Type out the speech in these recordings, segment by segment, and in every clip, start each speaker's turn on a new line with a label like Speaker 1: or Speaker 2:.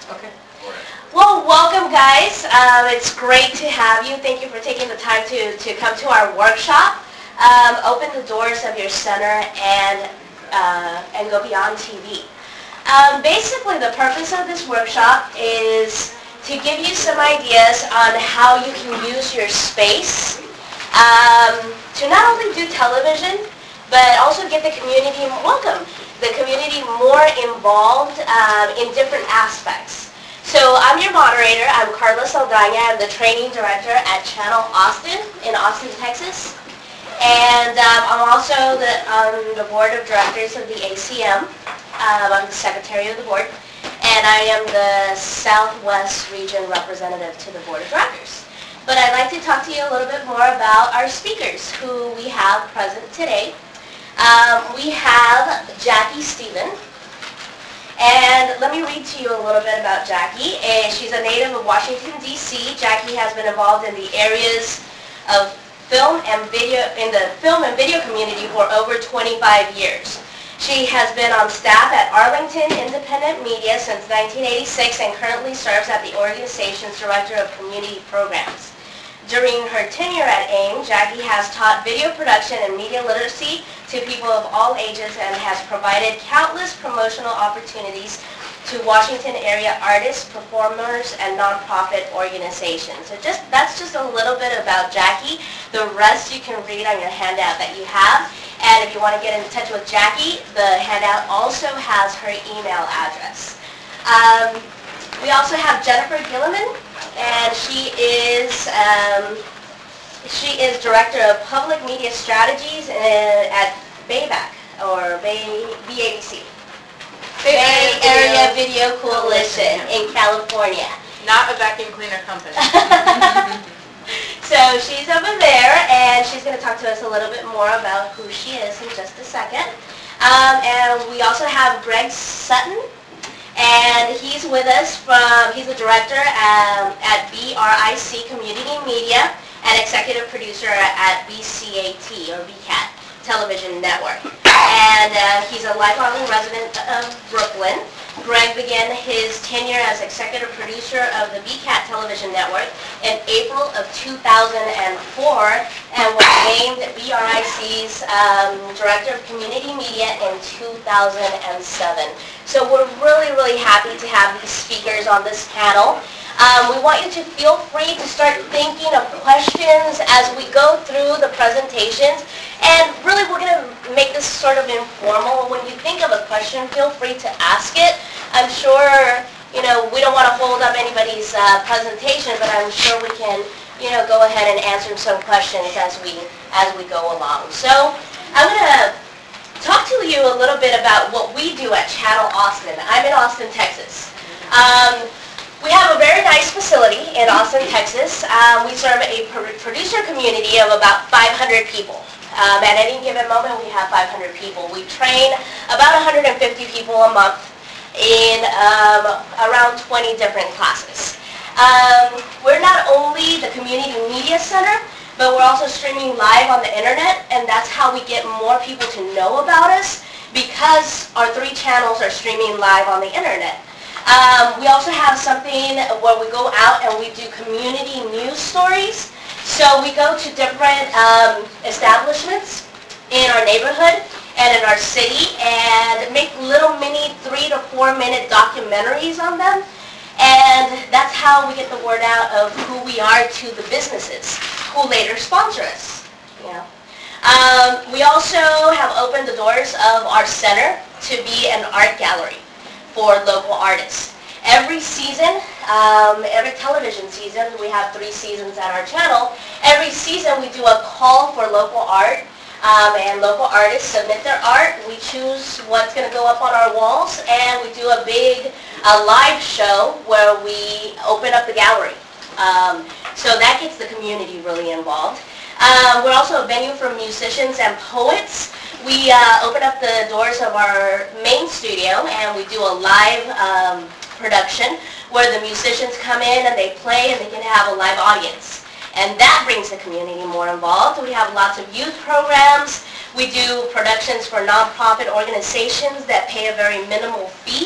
Speaker 1: Okay.
Speaker 2: Well, welcome guys. It's great to have you. Thank you for taking the time to come to our workshop. Open the doors of your center and go beyond TV. Basically, the purpose of this workshop is to give you some ideas on how you can use your space to not only do television, but also get the community more involved in different aspects. So I'm your moderator. I'm Carla Saldana. I'm the training director at Channel Austin in Austin, Texas. And I'm also on the board of directors of the ACM. I'm the secretary of the board. And I am the Southwest region representative to the board of directors. But I'd like to talk to you a little bit more about our speakers who we have present today. We have Jackie Stephen. And let me read to you a little bit about Jackie. She's a native of Washington, D.C. Jackie has been involved in the areas of film and video, in the film and video community for over 25 years. She has been on staff at Arlington Independent Media since 1986 and currently serves as the organization's director of community programs. During her tenure at AIM, Jackie has taught video production and media literacy to people of all ages and has provided countless promotional opportunities to Washington area artists, performers, and nonprofit organizations. So that's just a little bit about Jackie. The rest you can read on your handout that you have. And if you want to get in touch with Jackie, the handout also has her email address. We also have Jennifer Gilliman, and she is Director of Public Media Strategies at BAVC, or BAVC. Bay Area Video Coalition in California.
Speaker 1: Not a vacuum cleaner company.
Speaker 2: So she's over there, and she's going to talk to us a little bit more about who she is in just a second. And we also have Greg Sutton, and he's with us he's the director at BRIC Community Media and executive producer at BCAT, or BCAT Television Network. And he's a lifelong resident of Brooklyn. Greg began his tenure as executive producer of the BCAT Television Network in April of 2004 and was named BRIC's Director of Community Media in 2007. So we're really, really happy to have these speakers on this panel. We want you to feel free to start thinking of questions as we go through the presentations. And really, we're going to make this sort of informal. When you think of a question, feel free to ask it. I'm sure, we don't want to hold up anybody's presentation, but I'm sure we can, go ahead and answer some questions as we go along. So I'm going to talk to you a little bit about what we do at Channel Austin. I'm in Austin, Texas. We have a very nice facility in Austin, Texas. We serve a producer community of about 500 people. At any given moment, we have 500 people. We train about 150 people a month in around 20 different classes. We're not only the community media center, but we're also streaming live on the internet, and that's how we get more people to know about us, because our 3 channels are streaming live on the internet. We also have something where we go out and we do community news stories. So we go to different establishments in our neighborhood and in our city and make little mini 3 to 4 minute documentaries on them. And that's how we get the word out of who we are to the businesses who later sponsor us. We also have opened the doors of our center to be an art gallery for local artists. Every season, every television season, we have 3 seasons at our channel. Every season we do a call for local art, and local artists submit their art. We choose what's going to go up on our walls, and we do a big live show where we open up the gallery. So that gets the community really involved. We're also a venue for musicians and poets. We open up the doors of our main studio, and we do a live production where the musicians come in and they play and they can have a live audience. And that brings the community more involved. We have lots of youth programs. We do productions for nonprofit organizations that pay a very minimal fee.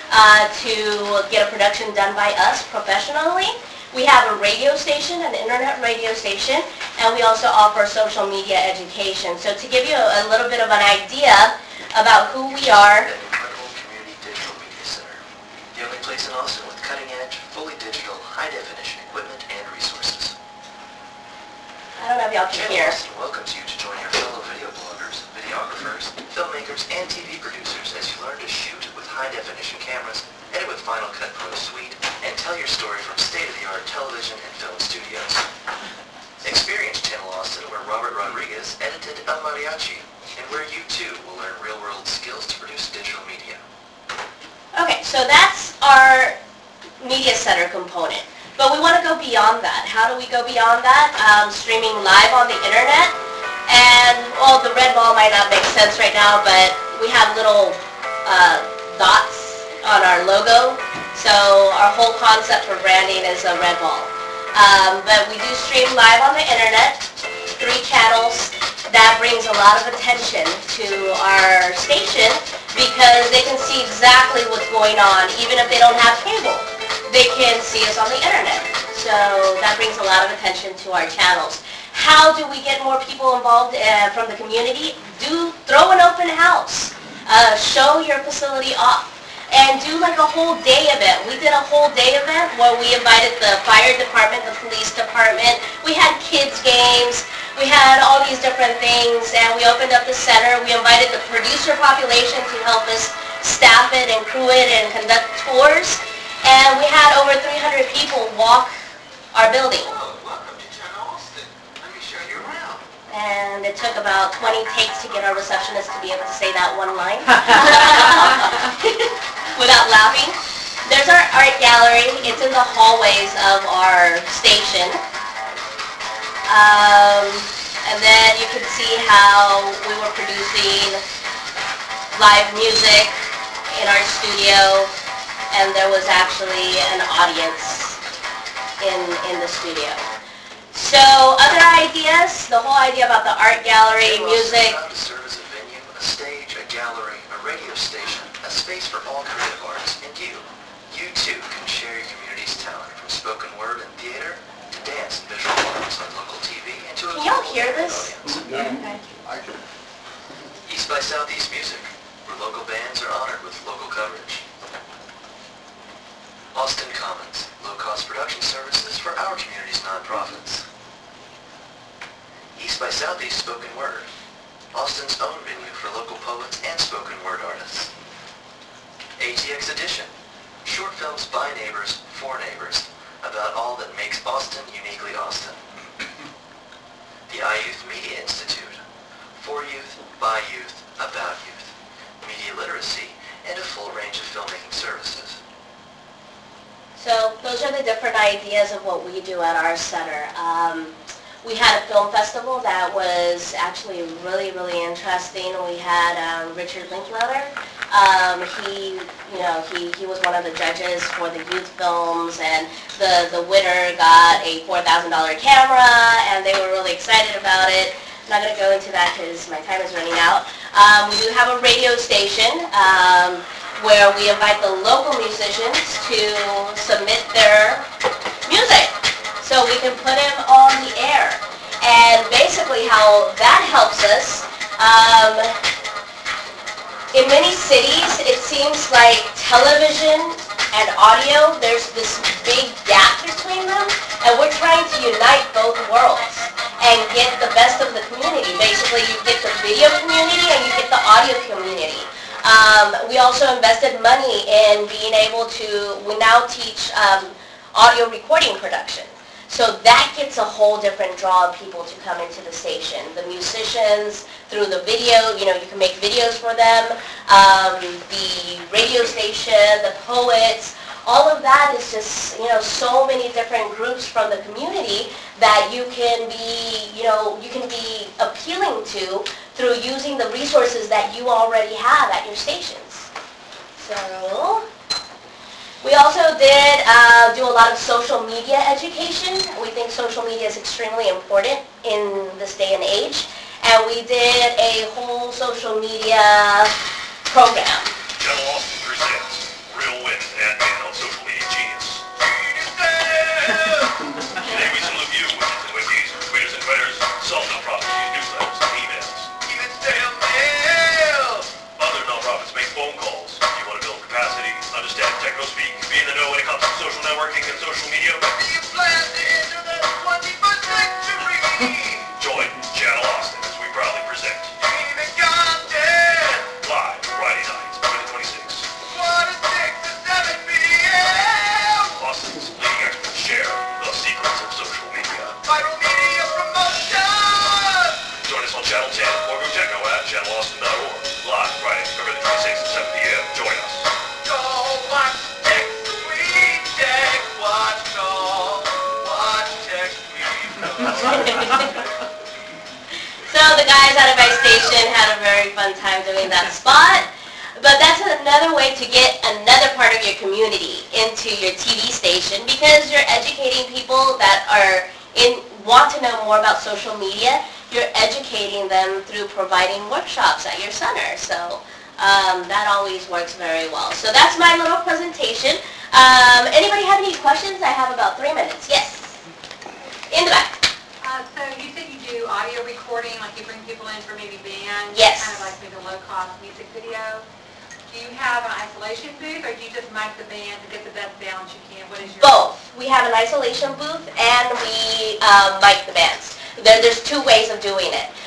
Speaker 2: to get a production done by us professionally. We have a radio station, an internet radio station, and we also offer social media education. So to give you a little bit of an idea about who we are.
Speaker 3: The incredible Community Digital Media Center, the only place in Austin with cutting-edge, fully digital, high-definition equipment and resources.
Speaker 2: I don't know if y'all can
Speaker 3: Channel
Speaker 2: hear.
Speaker 3: Austin welcomes you to join your fellow video bloggers, videographers, filmmakers, and TV producers as you learn to shoot with high-definition cameras, edit with Final Cut Pro Suite, and tell your story from state-of-the-art television and film studios. Experience Channel Austin where Robert Rodriguez edited El Mariachi, and where you too will learn real-world skills to produce digital media.
Speaker 2: Okay, so that's our media center component. But we want to go beyond that. How do we go beyond that? Streaming live on the internet. And, well, the red ball might not make sense right now, but we have little dots on our logo. So our whole concept for branding is a red ball. But we do stream live on the internet, 3 channels. That brings a lot of attention to our station because they can see exactly what's going on, even if they don't have cable. They can see us on the internet. So that brings a lot of attention to our channels. How do we get more people involved from the community? Throw an open house. Show your facility off. And do like a whole day event. We did a whole day event where we invited the fire department, the police department. We had kids games. We had all these different things, and we opened up the center. We invited the producer population to help us staff it and crew it and conduct tours. And we had over 300 people walk our building.
Speaker 3: Hello, welcome to Channel Austin. Let me show you around.
Speaker 2: And it took about 20 takes to get our receptionist to be able to say that one line without laughing. There's our art gallery. It's in the hallways of our station. And then you can see how we were producing live music in our studio, and there was actually an audience in the studio. So other ideas, the whole idea about the art gallery,
Speaker 3: Channel Austin
Speaker 2: music.
Speaker 3: is proud to serve as a venue, a stage, a gallery, a radio station, a space for all creative arts, and you. You too can share your community's talent from spoken word and theater to dance and visual arts on local TV and to a
Speaker 2: Can y'all
Speaker 3: global
Speaker 2: hear
Speaker 3: internet
Speaker 2: this?
Speaker 3: audience.
Speaker 2: Okay.
Speaker 4: I can.
Speaker 3: East by Southeast Music, where local bands are honored with local coverage. Austin Commons, low-cost production services for our community's nonprofits. East by Southeast Spoken Word, Austin's own venue for local poets and spoken word artists. ATX Edition, short films by neighbors, for neighbors, about all that makes Austin uniquely Austin. The iYouth Media Institute, for youth, by youth, about youth, media literacy, and a full range of filmmaking services.
Speaker 2: So those are the different ideas of what we do at our center. We had a film festival that was actually really, really interesting. We had Richard Linklater. He was one of the judges for the youth films, and the winner got a $4,000 camera, and they were really excited about it. I'm not going to go into that because my time is running out. We do have a radio station where we invite the local musicians to submit their music so we can put them on the air. And basically how that helps us, in many cities it seems like television and audio, there's this big gap between them, and we're trying to unite both worlds and get the best of the community. Basically you get the video community and you get the audio community. We also invested money in being able to, we now teach audio recording production. So that gets a whole different draw of people to come into the station. The musicians, through the video, you can make videos for them. The radio station, the poets, all of that is just, so many different groups from the community that you can be appealing to through using the resources that you already have at your stations. So we also did do a lot of social media education. We think social media is extremely important in this day and age. And we did a whole social media program.
Speaker 4: Channel Austin presents Real networking and social media? We plan to enter the 21st century! Join Channel Austin as we proudly present Streaming Content! Live Friday nights, 2026. 1 to 6 to 7 p.m. Austin's leading experts share the secrets of social media. Viral media promotion! Join us on Channel 10 or go check out at channelaustin.org. Live Friday, February 26th at 7 p.m. Join us. Go watch Tech Week, Tech Watch Call. Watch Tech Week.
Speaker 2: So the guys out of my station had a very fun time doing that spot. But that's another way to get another part of your community into your TV station, because you're educating people that want to know more about social media. You're educating them through providing workshops at your center. So that always works very well. So that's my little presentation. Anybody have any questions? I have about 3 minutes. Yes. In the back.
Speaker 5: So you said you do audio recording, like you bring people in for maybe bands?
Speaker 2: Yes.
Speaker 5: Kind of like maybe a low-cost music video. Do you have an isolation booth, or do you just mic the band to get the best balance you can? What is your...
Speaker 2: Both. We have an isolation booth and we mic the bands. There's 2 ways of doing it.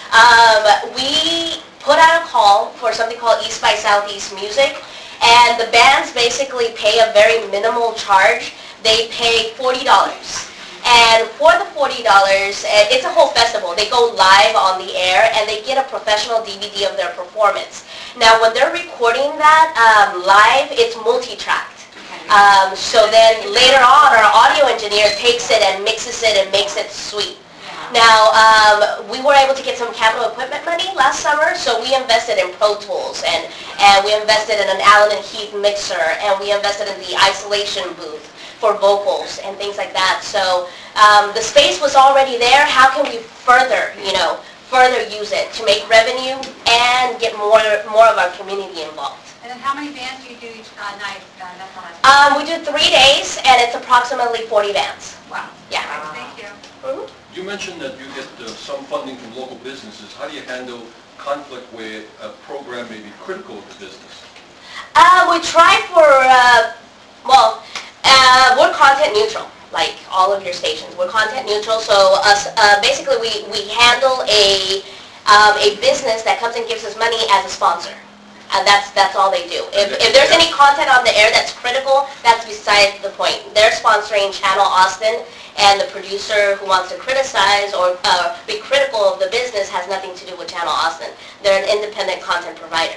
Speaker 2: We put out a call for something called East by Southeast Music, and the bands basically pay a very minimal charge. They pay $40. And for the $40, it's a whole festival. They go live on the air and they get a professional DVD of their performance. Now when they're recording that live, it's multi-tracked. So then later on our audio engineer takes it and mixes it and makes it sweet. Now, we were able to get some capital equipment money last summer, so we invested in Pro Tools, and we invested in an Allen and Heath mixer, and we invested in the isolation booth for vocals and things like that. So the space was already there. How can we further use it to make revenue and get more of our community involved?
Speaker 5: And then how many bands do you do each night? That's all
Speaker 2: We do 3 days, and it's approximately 40 bands.
Speaker 5: Wow.
Speaker 2: Yeah.
Speaker 5: Thank you.
Speaker 2: Mhm.
Speaker 6: You mentioned that you get some funding from local businesses. How do you handle conflict where a program may be critical of the business?
Speaker 2: We try for, we're content neutral, like all of your stations. We're content neutral, so basically we handle a business that comes and gives us money as a sponsor. And that's all they do. If there's any content on the air that's critical, that's beside the point. They're sponsoring Channel Austin, and the producer who wants to criticize or be critical of the business has nothing to do with Channel Austin. They're an independent content provider.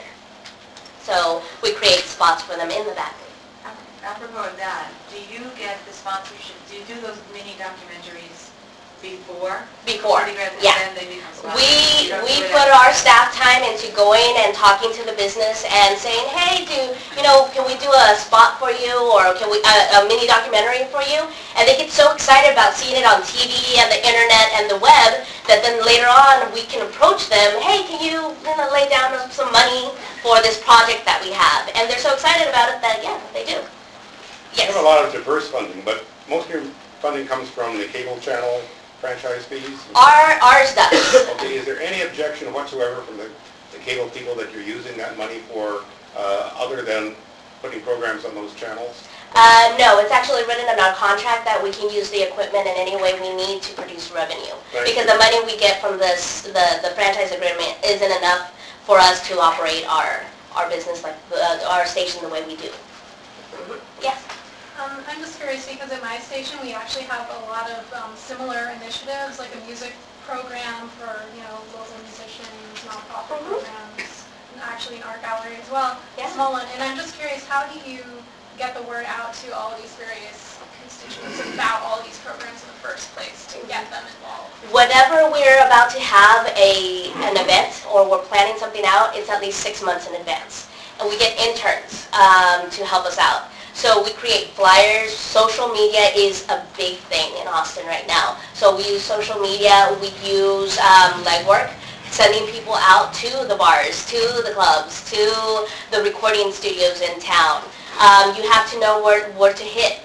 Speaker 2: So we create spots for them in the back.
Speaker 1: Apropos of that, do you get the sponsorship, do you do those mini documentaries before?
Speaker 2: Before,
Speaker 1: And
Speaker 2: yeah.
Speaker 1: then they become spots?
Speaker 2: We
Speaker 1: You don't do it
Speaker 2: put
Speaker 1: after?
Speaker 2: our staff time into going and talking to the business and saying, hey, can we do a spot for you, or can we a mini documentary for you? And they get so excited about seeing it on TV and the internet and the web that then later on we can approach them, hey, can you lay down some money for this project that we have? And they're so excited about it that, yeah, they do.
Speaker 7: You
Speaker 2: Yes.
Speaker 7: have a lot of diverse funding, but most of your funding comes from the cable channel franchise fees.
Speaker 2: Ours does.
Speaker 7: Okay, is there any objection whatsoever from the cable people that you're using that money for, other than putting programs on those channels?
Speaker 2: No, it's actually written in our contract that we can use the equipment in any way we need to produce revenue.
Speaker 7: Right.
Speaker 2: Because the money we get from the franchise agreement isn't enough for us to operate our business, like our station, the way we do. Yes.
Speaker 8: I'm just curious because at my station we actually have a lot of similar initiatives, like a music program for local musicians, nonprofit programs, and actually an art gallery as well,
Speaker 2: Yeah.
Speaker 8: small one. And I'm just curious, how do you get the word out to all these various constituents about all these programs in the first place to get them involved?
Speaker 2: Whenever we're about to have an event or we're planning something out, it's at least 6 months in advance. And we get interns to help us out. So we create flyers. Social media is a big thing in Austin right now. So we use social media. We use legwork, sending people out to the bars, to the clubs, to the recording studios in town. You have to know where to hit,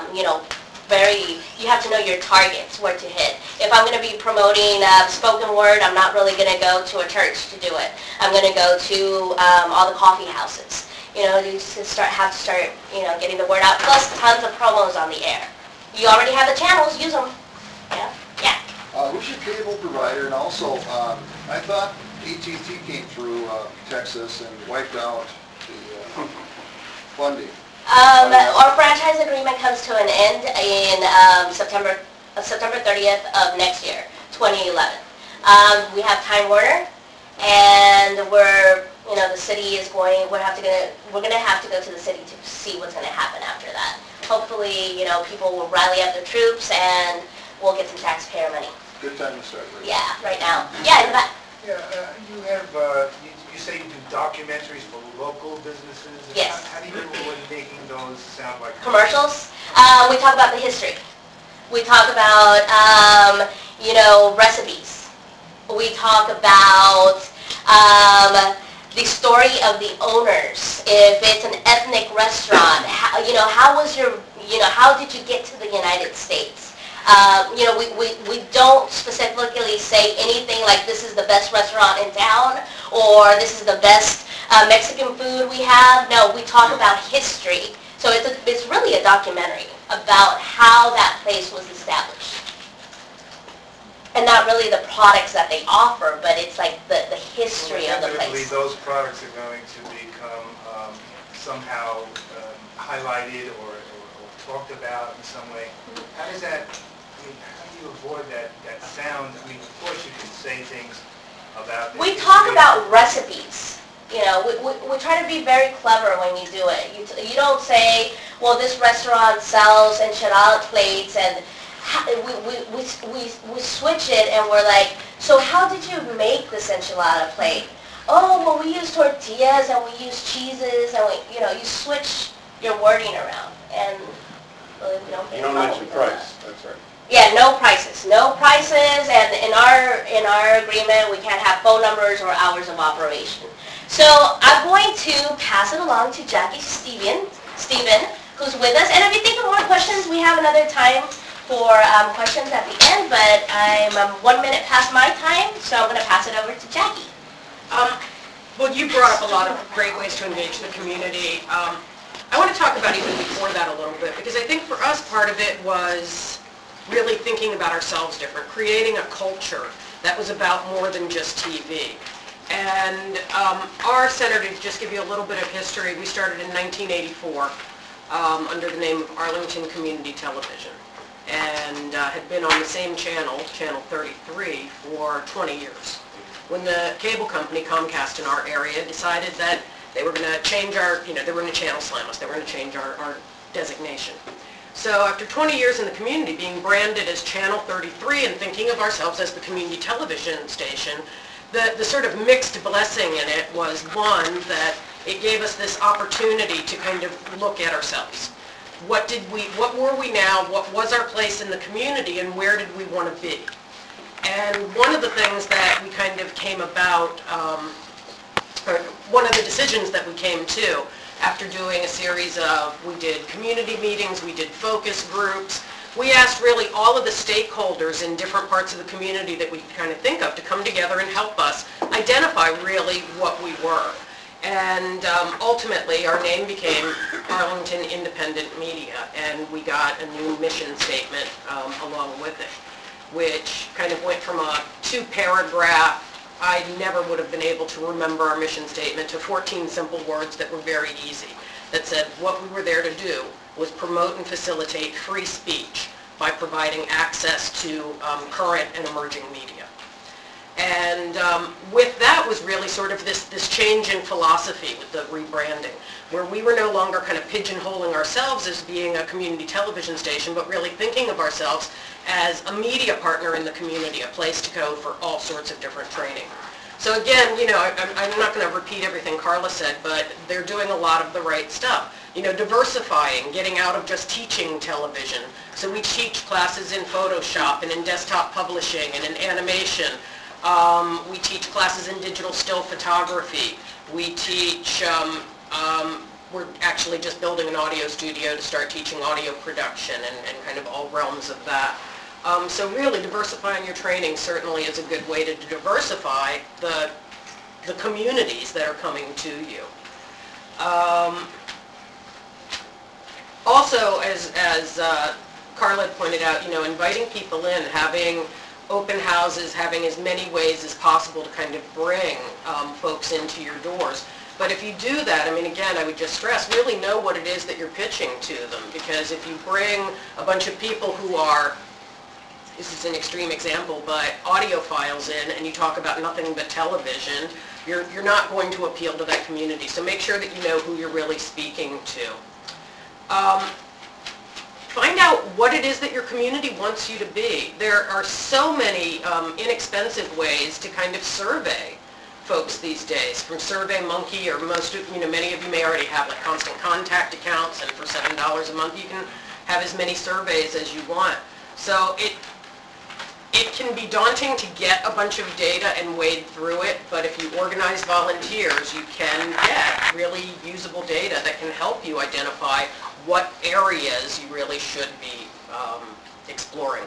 Speaker 2: you have to know your targets, where to hit. If I'm going to be promoting spoken word, I'm not really going to go to a church to do it. I'm going to go to all the coffee houses. You know, you just have to start, you know, getting the word out, plus tons of promos on the air. You already have the channels, use them. Yeah, yeah.
Speaker 9: Who's your cable provider? And also, I thought AT&T came through Texas and wiped out the funding.
Speaker 2: Our franchise agreement comes to an end in September 30th of next year, 2011. We have Time Warner, and the city is we're gonna have to go to the city to see what's gonna happen after that. Hopefully, you know, people will rally up their troops and we'll get some taxpayer money.
Speaker 9: Good time to start. Right?
Speaker 2: Yeah, right now. Yeah, in the back.
Speaker 10: Yeah, you have, you say you do documentaries for local businesses?
Speaker 2: Yes.
Speaker 10: How do you do with making those sound like...
Speaker 2: Commercials. We talk about the history. We talk about, recipes. We talk about the story of the owners. If it's an ethnic restaurant, how did you get to the United States? We don't specifically say anything like this is the best restaurant in town or this is the best Mexican food we have. No, we talk about history. So it's really a documentary about how that place was established. And not really the products that they offer, but it's like the history of the
Speaker 10: Inevitably,
Speaker 2: place.
Speaker 10: those products are going to become somehow highlighted or talked about in some way. How does that, how do you avoid that sound? I mean, of course you can say things about...
Speaker 2: We talk about recipes. You know, we try to be very clever when you do it. You don't say, well, this restaurant sells enchilada plates, and we switch it and we're like, so how did you make this enchilada plate? Oh, well, we use tortillas and we use cheeses, and you switch your wording around, and really we don't get
Speaker 7: You don't mention price, that's right.
Speaker 2: Yeah, no prices, and in our agreement, we can't have phone numbers or hours of operation. So I'm going to pass it along to Jackie Stephen, who's with us. And if you think of more questions, we have another time for questions at the end, but I'm 1 minute past my time, so I'm going to pass it over to Jackie.
Speaker 11: Well, you brought up a lot of great ways to engage the community. I want to talk about even before that a little bit, because I think for us, part of it was really thinking about ourselves different, creating a culture that was about more than just TV. And our center, to just give you a little bit of history, we started in 1984 under the name of Arlington Community Television, and had been on the same channel, Channel 33, for 20 years. When the cable company, Comcast, in our area decided that they were going to change they were going to channel slam us, they were going to change our designation. So after 20 years in the community, being branded as Channel 33 and thinking of ourselves as the community television station, the sort of mixed blessing in it was, one, that it gave us this opportunity to kind of look at ourselves. What were we now, what was our place in the community, and where did we want to be? And one of the things that we kind of came about, or one of the decisions that we came to after doing a series of, we did community meetings, we did focus groups, we asked really all of the stakeholders in different parts of the community that we kind of think of to come together and help us identify really what we were. And ultimately, our name became Arlington Independent Media, and we got a new mission statement along with it, which kind of went from a 2-paragraph, I never would have been able to remember our mission statement, to 14 simple words that were very easy, that said what we were there to do was promote and facilitate free speech by providing access to current and emerging media. And with that was really sort of this change in philosophy with the rebranding, where we were no longer kind of pigeonholing ourselves as being a community television station, but really thinking of ourselves as a media partner in the community, a place to go for all sorts of different training. So again, I'm not going to repeat everything Carla said, but they're doing a lot of the right stuff. Diversifying, getting out of just teaching television. So we teach classes in Photoshop and in desktop publishing and in animation. We teach classes in digital still photography. We teach, we're actually just building an audio studio to start teaching audio production and kind of all realms of that. So really diversifying your training certainly is a good way to diversify the communities that are coming to you. Also, as Carla had pointed out, inviting people in, having open houses, having as many ways as possible to kind of bring folks into your doors. But if you do that, again, I would just stress, really know what it is that you're pitching to them, because if you bring a bunch of people who are, this is an extreme example, but audiophiles in, and you talk about nothing but television, you're not going to appeal to that community. So make sure that you know who you're really speaking to. Find out what it is that your community wants you to be. There are so many inexpensive ways to kind of survey folks these days, from SurveyMonkey, or many of you may already have like Constant Contact accounts, and for $7 a month you can have as many surveys as you want. So it can be daunting to get a bunch of data and wade through it, but if you organize volunteers, you can get really usable data that can help you identify what areas you really should be exploring.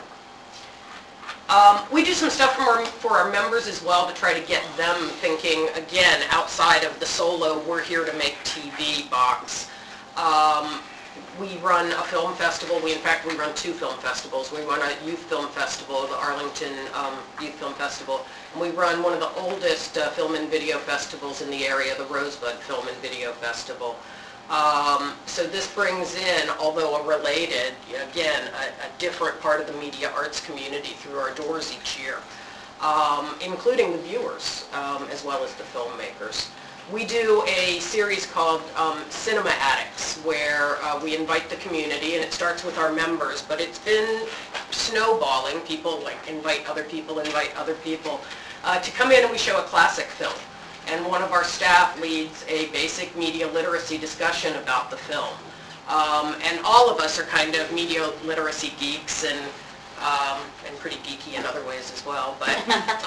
Speaker 11: We do some stuff for our members as well to try to get them thinking, again, outside of the solo, we're here to make TV box. We run a film festival. In fact, we run 2 film festivals. We run a youth film festival, the Arlington Youth Film Festival. And we run one of the oldest film and video festivals in the area, the Rosebud Film and Video Festival. So this brings in, although a related, again, a different part of the media arts community through our doors each year, including the viewers as well as the filmmakers. We do a series called Cinema Addicts, where we invite the community, and it starts with our members, but it's been snowballing. People invite other people to come in, and we show a classic film. And one of our staff leads a basic media literacy discussion about the film. And all of us are kind of media literacy geeks and pretty geeky in other ways as well. But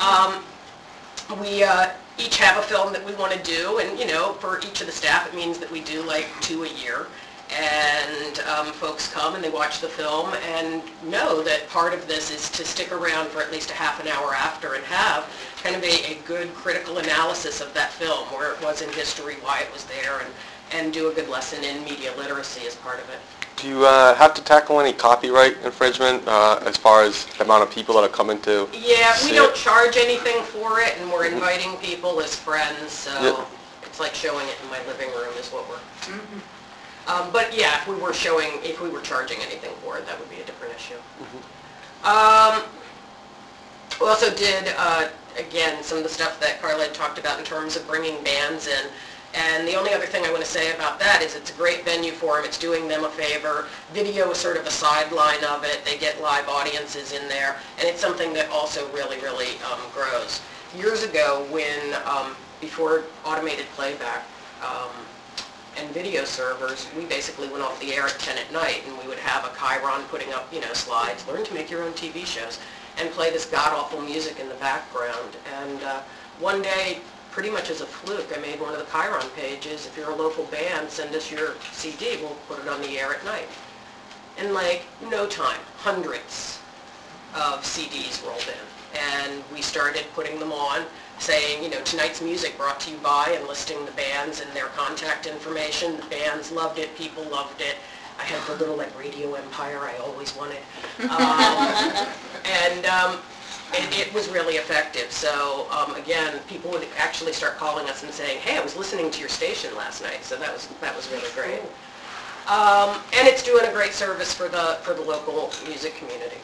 Speaker 11: we each have a film that we want to do, and for each of the staff it means that we do like 2 a year. And folks come and they watch the film and know that part of this is to stick around for at least a half an hour after and have kind of a good critical analysis of that film, where it was in history, why it was there, and do a good lesson in media literacy as part of it.
Speaker 12: Do you have to tackle any copyright infringement as far as the amount of people that are coming to
Speaker 11: we don't charge anything for it, and we're inviting people as friends, so it's like showing it in my living room is what we're... But yeah, if we were charging anything for it, that would be a different issue. We also did, again, some of the stuff that Carla had talked about in terms of bringing bands in. And the only other thing I want to say about that is it's a great venue for them. It's doing them a favor. Video is sort of a sideline of it. They get live audiences in there. And it's something that also really, really grows. Years ago, when, before automated playback, and video servers, we basically went off the air at 10 at night, and we would have a Chiron putting up, slides, learn to make your own TV shows, and play this god-awful music in the background. And one day, pretty much as a fluke, I made one of the Chiron pages. If you're a local band, send us your CD, we'll put it on the air at night. In like no time, hundreds of CDs rolled in, and we started putting them on, saying, tonight's music brought to you by, and listing the bands and their contact information. The bands loved it, people loved it. I had the little Radio Empire I always wanted. It was really effective. So again, people would actually start calling us and saying, hey, I was listening to your station last night. So that was really great. And it's doing a great service for the local music community.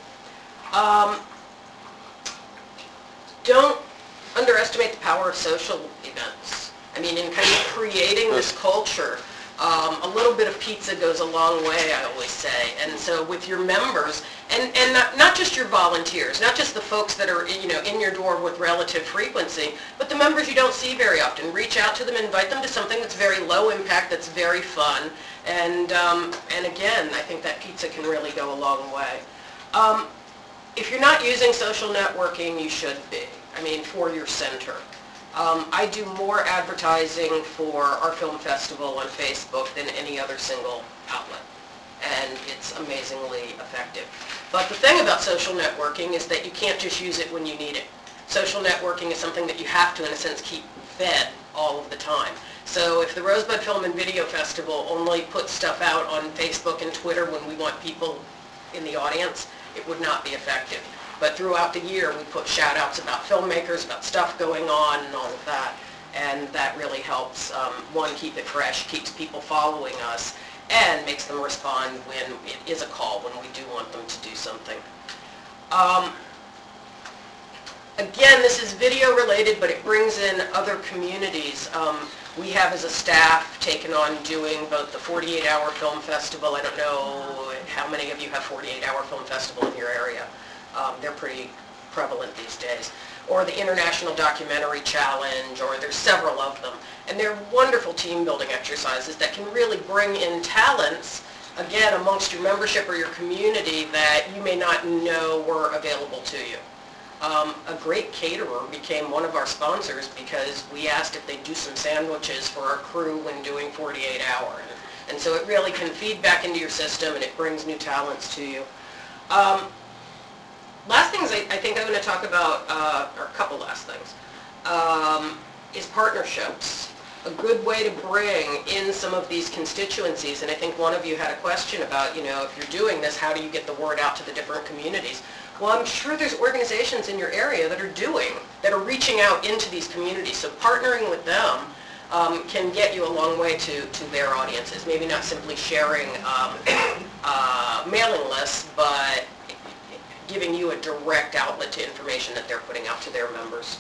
Speaker 11: Don't underestimate the power of social events. In kind of creating this culture, a little bit of pizza goes a long way, I always say. And so with your members, and not just your volunteers, not just the folks that are in your door with relative frequency, but the members you don't see very often. Reach out to them, invite them to something that's very low impact, that's very fun, and again, I think that pizza can really go a long way. If you're not using social networking, you should be. For your center. I do more advertising for our film festival on Facebook than any other single outlet, and it's amazingly effective. But the thing about social networking is that you can't just use it when you need it. Social networking is something that you have to, in a sense, keep fed all of the time. So if the Rosebud Film and Video Festival only puts stuff out on Facebook and Twitter when we want people in the audience, it would not be effective. But throughout the year, we put shout-outs about filmmakers, about stuff going on and all of that. And that really helps, one, keep it fresh, keeps people following us, and makes them respond when it is a call, when we do want them to do something. Again, this is video related, but it brings in other communities. We have as a staff taken on doing both the 48-hour film festival. I don't know how many of you have 48-hour film festival in your area. They're pretty prevalent these days. Or the International Documentary Challenge, or there's several of them. And they're wonderful team building exercises that can really bring in talents, again, amongst your membership or your community that you may not know were available to you. A great caterer became one of our sponsors because we asked if they'd do some sandwiches for our crew when doing 48 hour. And so it really can feed back into your system and it brings new talents to you. Last things I think I'm going to talk about, or a couple last things, is partnerships. A good way to bring in some of these constituencies, and I think one of you had a question about, you know, if you're doing this, how do you get the word out to the different communities? Well, I'm sure there's organizations in your area that are reaching out into these communities, so partnering with them can get you a long way to their audiences. Maybe not simply sharing mailing lists, but giving you a direct outlet to information that they're putting out to their members.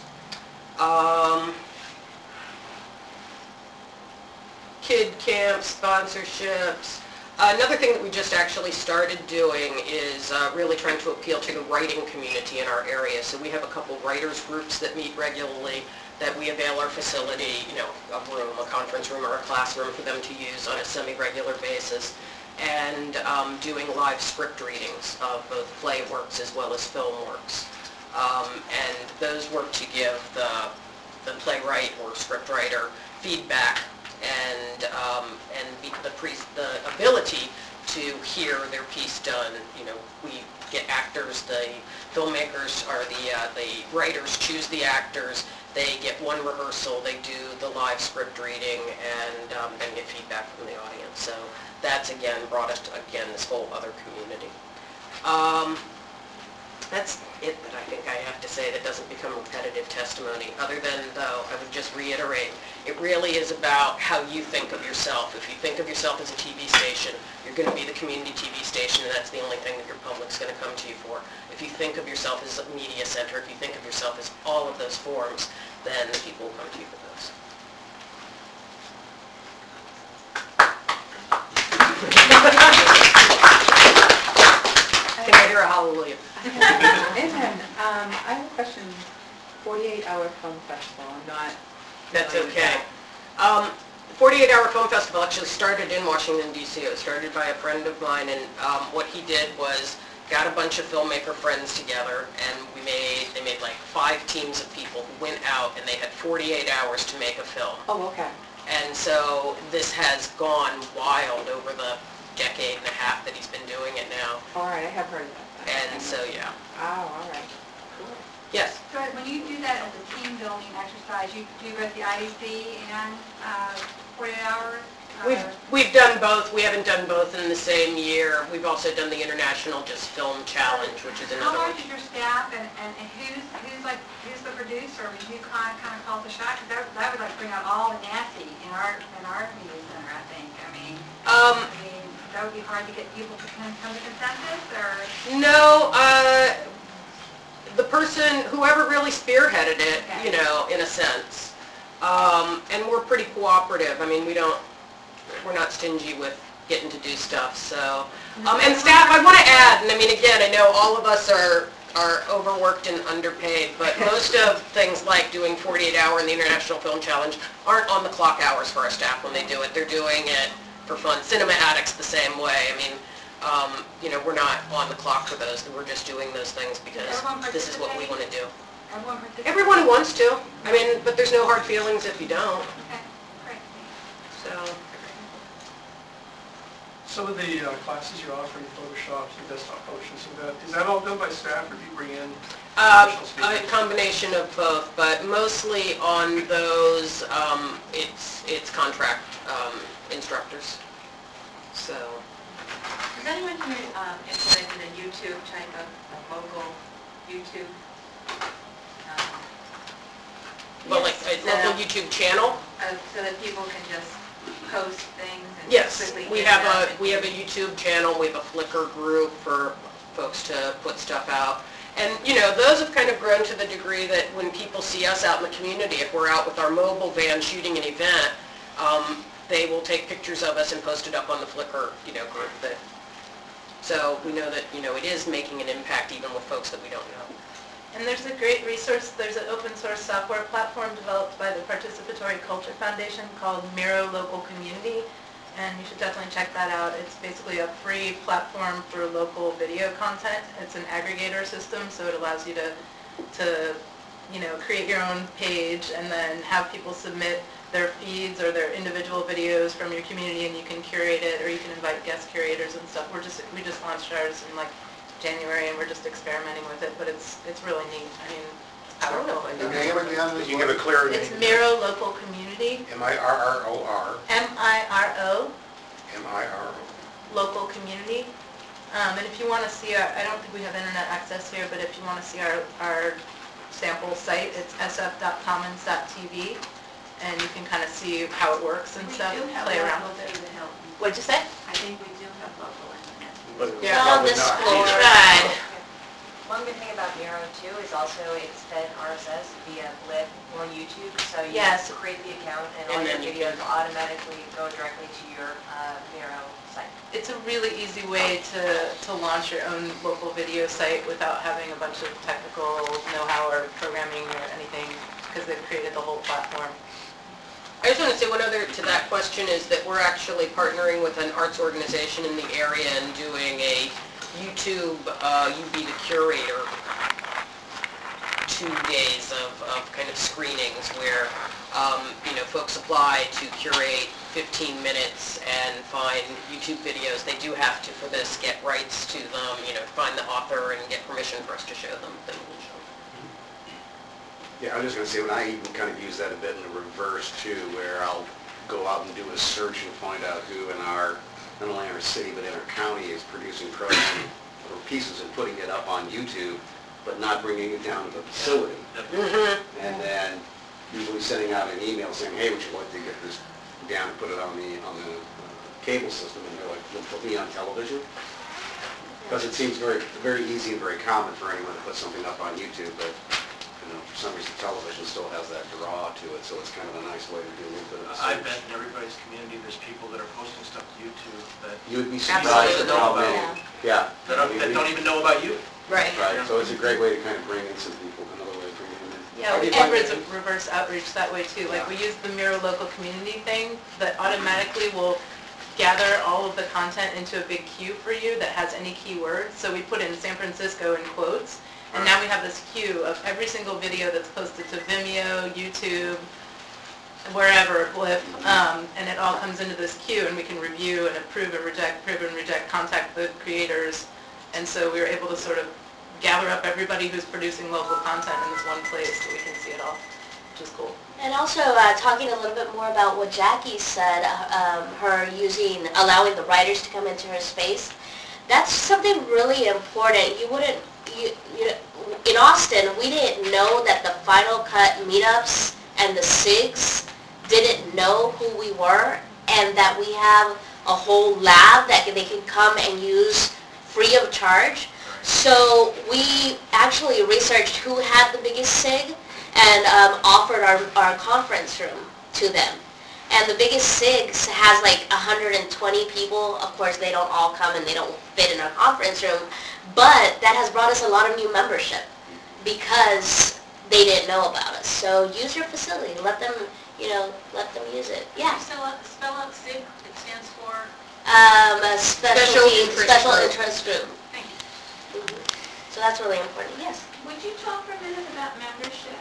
Speaker 11: Kid camps, sponsorships. Another thing that we just actually started doing is really trying to appeal to the writing community in our area. So we have a couple writers groups that meet regularly, that we avail our facility, you know, a room, a conference room or a classroom for them to use on a semi-regular basis, and doing live script readings of both play works as well as film works. And those work to give the playwright or scriptwriter feedback and the ability to hear their piece done. You know, we get actors, the filmmakers or the writers choose the actors, they get one rehearsal, they do the live script reading, and then get feedback from the audience. So that's again brought us to, this whole other community. That's it that I think I have to say that doesn't become repetitive testimony, other than, though, I would just reiterate, it really is about how you think of yourself. If you think of yourself as a TV station, you're going to be the community TV station, and that's the only thing that your public's going to come to you for. If you think of yourself as a media center, if you think of yourself as all of those forms, then the people will come to you for those. Can I hear a hallelujah?
Speaker 5: Amen. I have a question. 48-hour film festival. I'm not.
Speaker 11: That's okay. 48-hour film festival actually started in Washington, D.C. It was started by a friend of mine, and what he did was got a bunch of filmmaker friends together, and they made like 5 teams of people who went out, and they had 48 hours to make a film.
Speaker 5: Oh, okay.
Speaker 11: And so this has gone wild over the decade and a half that he's been doing it now.
Speaker 5: All right, I have heard of that.
Speaker 11: And so, yeah.
Speaker 5: Oh, all right. Cool.
Speaker 11: Yes?
Speaker 13: So when you do that as a team building exercise, you do both the IDC and 48 hours?
Speaker 11: We've done both. We haven't done both in the same year. We've also done the International Just Film Challenge, which is another one.
Speaker 13: How large is your staff, and who's the producer? I mean, who kind of calls the shot? Because that would like bring out all the nasty in our media center, I think. I mean, that would be hard to get people to come to consensus, or?
Speaker 11: No, the person, whoever really spearheaded it,
Speaker 13: Okay.
Speaker 11: you know, in a sense. And we're pretty cooperative. I mean, we're not stingy with getting to do stuff, so. And staff, I want to add, and I mean, again, I know all of us are overworked and underpaid, but most of things like doing 48-hour and the International Film Challenge aren't on the clock hours for our staff when they do it. They're doing it for fun. Cinema Addict's the same way. I mean, you know, we're not on the clock for those. We're just doing those things because this is what we want to do. Everyone who wants to. I mean, but there's no hard feelings if you don't.
Speaker 13: Okay, great.
Speaker 11: So.
Speaker 14: Some of the classes you're offering, Photoshop, and desktop publishing, is that all done by staff, or do you bring in professional
Speaker 11: A
Speaker 14: speakers?
Speaker 11: combination of both, but mostly on those, it's contract instructors. So,
Speaker 1: Has anyone here implemented a YouTube type of local YouTube?
Speaker 11: well, like a local YouTube channel.
Speaker 1: So that people can just post things and
Speaker 11: Yes,
Speaker 1: quickly
Speaker 11: we
Speaker 1: get
Speaker 11: have
Speaker 1: it out
Speaker 11: a
Speaker 1: and-
Speaker 11: we have a YouTube channel. We have a Flickr group for folks to put stuff out. And, you know, those have kind of grown to the degree that when people see us out in the community, if we're out with our mobile van shooting an event, they will take pictures of us and post it up on the Flickr, you know, group. So we know that, you know, it is making an impact even with folks that we don't know.
Speaker 15: And there's a great resource, there's an open source software platform developed by the Participatory Culture Foundation called Miro Local Community, and you should definitely check that out. It's basically a free platform for local video content. It's an aggregator system, so it allows you to you know, create your own page and then have people submit their feeds or their individual videos from your community, and you can curate it, or you can invite guest curators and stuff. We just launched ours in like January, and we're just experimenting with it, but it's really neat. I mean, it's powerful.
Speaker 9: The name again
Speaker 7: Did
Speaker 9: is
Speaker 7: you give a clearer name?
Speaker 15: It's Miro Local Community,
Speaker 7: M-I-R-R-O-R,
Speaker 15: M-I-R-O,
Speaker 7: M-I-R-O.
Speaker 15: Local Community. And if you want to see, I don't think we have internet access here, but if you want to see our sample site, it's sf.commons.tv, and you can kind of see how it works and stuff, play around with it. What'd you say?
Speaker 1: I think we do have local internet.
Speaker 7: But
Speaker 11: Yeah.
Speaker 7: probably
Speaker 2: this
Speaker 7: not.
Speaker 2: floor.
Speaker 11: Tried.
Speaker 16: One good thing about Miro too is also it's fed RSS via Blip on YouTube, so you
Speaker 15: Yes.
Speaker 16: create the account and all
Speaker 11: And
Speaker 16: your
Speaker 11: then you
Speaker 16: videos
Speaker 11: can-
Speaker 16: will automatically go directly to your Miro site.
Speaker 15: It's a really easy way to launch your own local video site without having a bunch of technical know-how or programming or anything, because they've created the whole platform.
Speaker 11: I just want to say one other to that question is that we're actually partnering with an arts organization in the area and doing a YouTube, You Be the Curator, 2 days of kind of screenings where, you know, folks apply to curate 15 minutes and find YouTube videos. They do have to, for this, get rights to them, you know, find the author and get permission for us to show them. Then we'll show them.
Speaker 17: Yeah, I was just going to say, when I even kind of use that a bit in the reverse too, where I'll go out and do a search and find out who in our, not only our city, but in our county is producing programming or pieces and putting it up on YouTube, but not bringing it down to the facility. And then usually sending out an email saying, hey, would you like to get this down and put it on the cable system? And they're like, well, put me on television? Because it seems very, very easy and very common for anyone to put something up on YouTube, but you know, for some reason television still has that draw to it, so it's kind of a nice way to do a little bit of
Speaker 10: I
Speaker 17: search.
Speaker 10: bet in everybody's community, there's people that are posting stuff to YouTube that
Speaker 17: You would be surprised at how many. Yeah.
Speaker 10: that don't even know about you.
Speaker 11: Right.
Speaker 17: Right, so it's a great way to kind of bring in some people, another way to bring them in.
Speaker 15: Yeah,
Speaker 17: How do
Speaker 15: we
Speaker 17: you find
Speaker 15: do
Speaker 17: it?
Speaker 15: reverse outreach that way too. Like we use the Miro Local Community thing that automatically will gather all of the content into a big queue for you that has any keywords. So we put in San Francisco in quotes, and now we have this queue of every single video that's posted to Vimeo, YouTube, wherever, Blip, and it all comes into this queue, and we can review and approve and reject, contact the creators. And so we were able to sort of gather up everybody who's producing local content in this one place so we can see it all, which is cool.
Speaker 2: And also talking a little bit more about what Jackie said, her allowing the writers to come into her space. That's something really important. You wouldn't, in Austin, we didn't know that the Final Cut meetups and the SIGs didn't know who we were, and that we have a whole lab that they can come and use free of charge. So we actually researched who had the biggest SIG and offered our conference room to them. And the biggest SIG has like 120 people. Of course, they don't all come and they don't fit in our conference room, but that has brought us a lot of new membership because they didn't know about us. So use your facility. Let them, let them use it. Yeah.
Speaker 1: Spell out SIG, it stands for?
Speaker 2: A special
Speaker 11: interest
Speaker 2: interest group.
Speaker 1: Thank you.
Speaker 2: So that's really important. Yes.
Speaker 1: Would you talk for a minute about membership?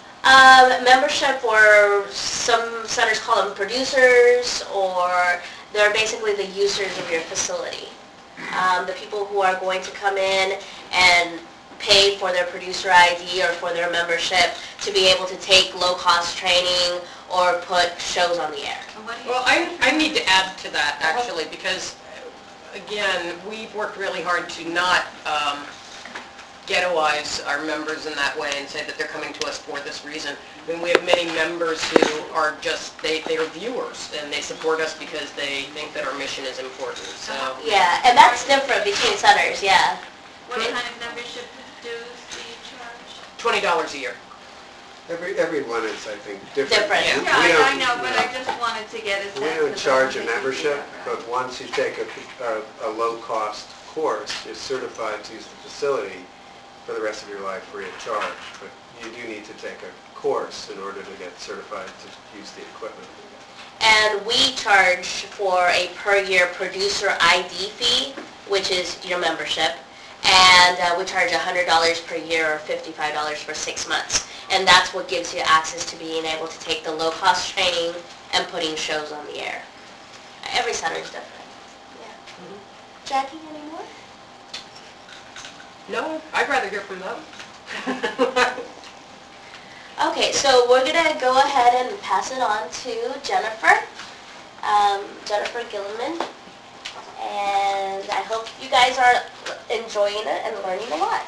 Speaker 2: Membership, or some centers call them producers, or They're basically the users of your facility. The people who are going to come in and pay for their producer ID or for their membership to be able to take low-cost training or put shows on the air.
Speaker 11: Well, I need to add to that, actually, because, again, we've worked really hard to not ghettoize our members in that way and say that they're coming to us for this reason. I mean, we have many members who are just, they are viewers, and they support us because they think that our mission is important, so.
Speaker 2: Yeah, and that's different between centers, yeah.
Speaker 1: What kind of membership dues do you charge?
Speaker 11: $20 a year.
Speaker 17: Everyone is, I think, different.
Speaker 2: Different.
Speaker 11: Yeah.
Speaker 1: Yeah,
Speaker 17: We
Speaker 1: I
Speaker 17: don't-
Speaker 1: know, but I just wanted to get a sense.
Speaker 17: We don't
Speaker 1: of
Speaker 17: charge a
Speaker 1: everything.
Speaker 17: membership,
Speaker 1: Yeah,
Speaker 17: but
Speaker 1: right.
Speaker 17: once you take a low-cost course, you're certified to use the facility for the rest of your life free of charge. But you do need to take a course in order to get certified to use the equipment.
Speaker 2: And we charge for a per year producer ID fee, which is your membership. And we charge $100 per year or $55 for 6 months. And that's what gives you access to being able to take the low-cost training and putting shows on the air. Every center is different. Yeah. Jackie, any more?
Speaker 11: No, I'd rather hear from them.
Speaker 2: Okay, so we're going to go ahead and pass it on to Jennifer, Jennifer Gilliman. And I hope you guys are enjoying it and learning a lot.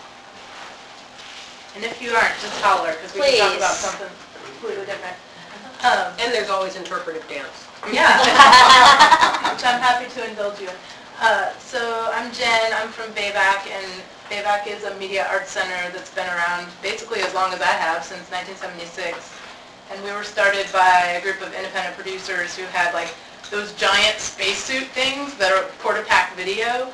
Speaker 15: And if you aren't, just holler, because we can talk about
Speaker 2: Please.
Speaker 15: something completely different.
Speaker 11: And there's always interpretive dance.
Speaker 15: Yeah, which I'm happy to indulge you in. So I'm Jen, I'm from Bayback, and Bayback is a media arts center that's been around basically as long as I have, since 1976. And we were started by a group of independent producers who had like those giant spacesuit things that are quarter-pack video.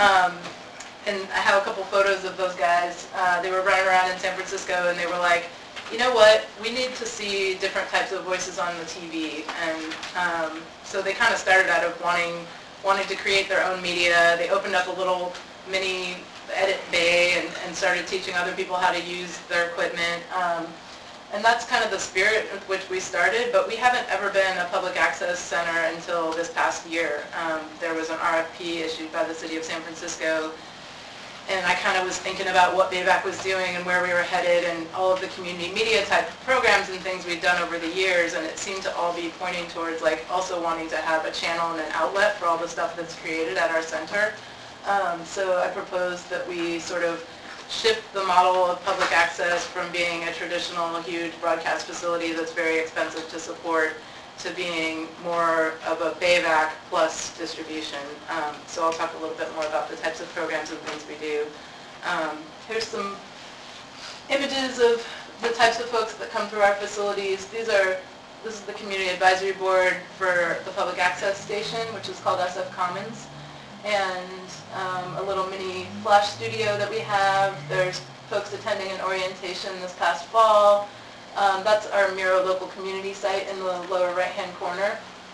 Speaker 15: And I have a couple photos of those guys. They were running around in San Francisco, and they were like, you know what, we need to see different types of voices on the TV. And so they kind of started out of wanting to create their own media. They opened up a little mini edit bay and started teaching other people how to use their equipment. And that's kind of the spirit with which we started, but we haven't ever been a public access center until this past year. There was an RFP issued by the city of San Francisco, and I kind of was thinking about what Bayback was doing and where we were headed and all of the community media type programs and things we'd done over the years, and it seemed to all be pointing towards like also wanting to have a channel and an outlet for all the stuff that's created at our center. So I proposed that we sort of shift the model of public access from being a traditional huge broadcast facility that's very expensive to support to being more of a Bayback plus distribution. So I'll talk a little bit more about the types of programs and things we do. Here's some images of the types of folks that come through our facilities. This is the Community Advisory Board for the Public Access Station, which is called SF Commons. And a little mini flash studio that we have. There's folks attending an orientation this past fall. That's our Miro local community site in the lower right-hand corner.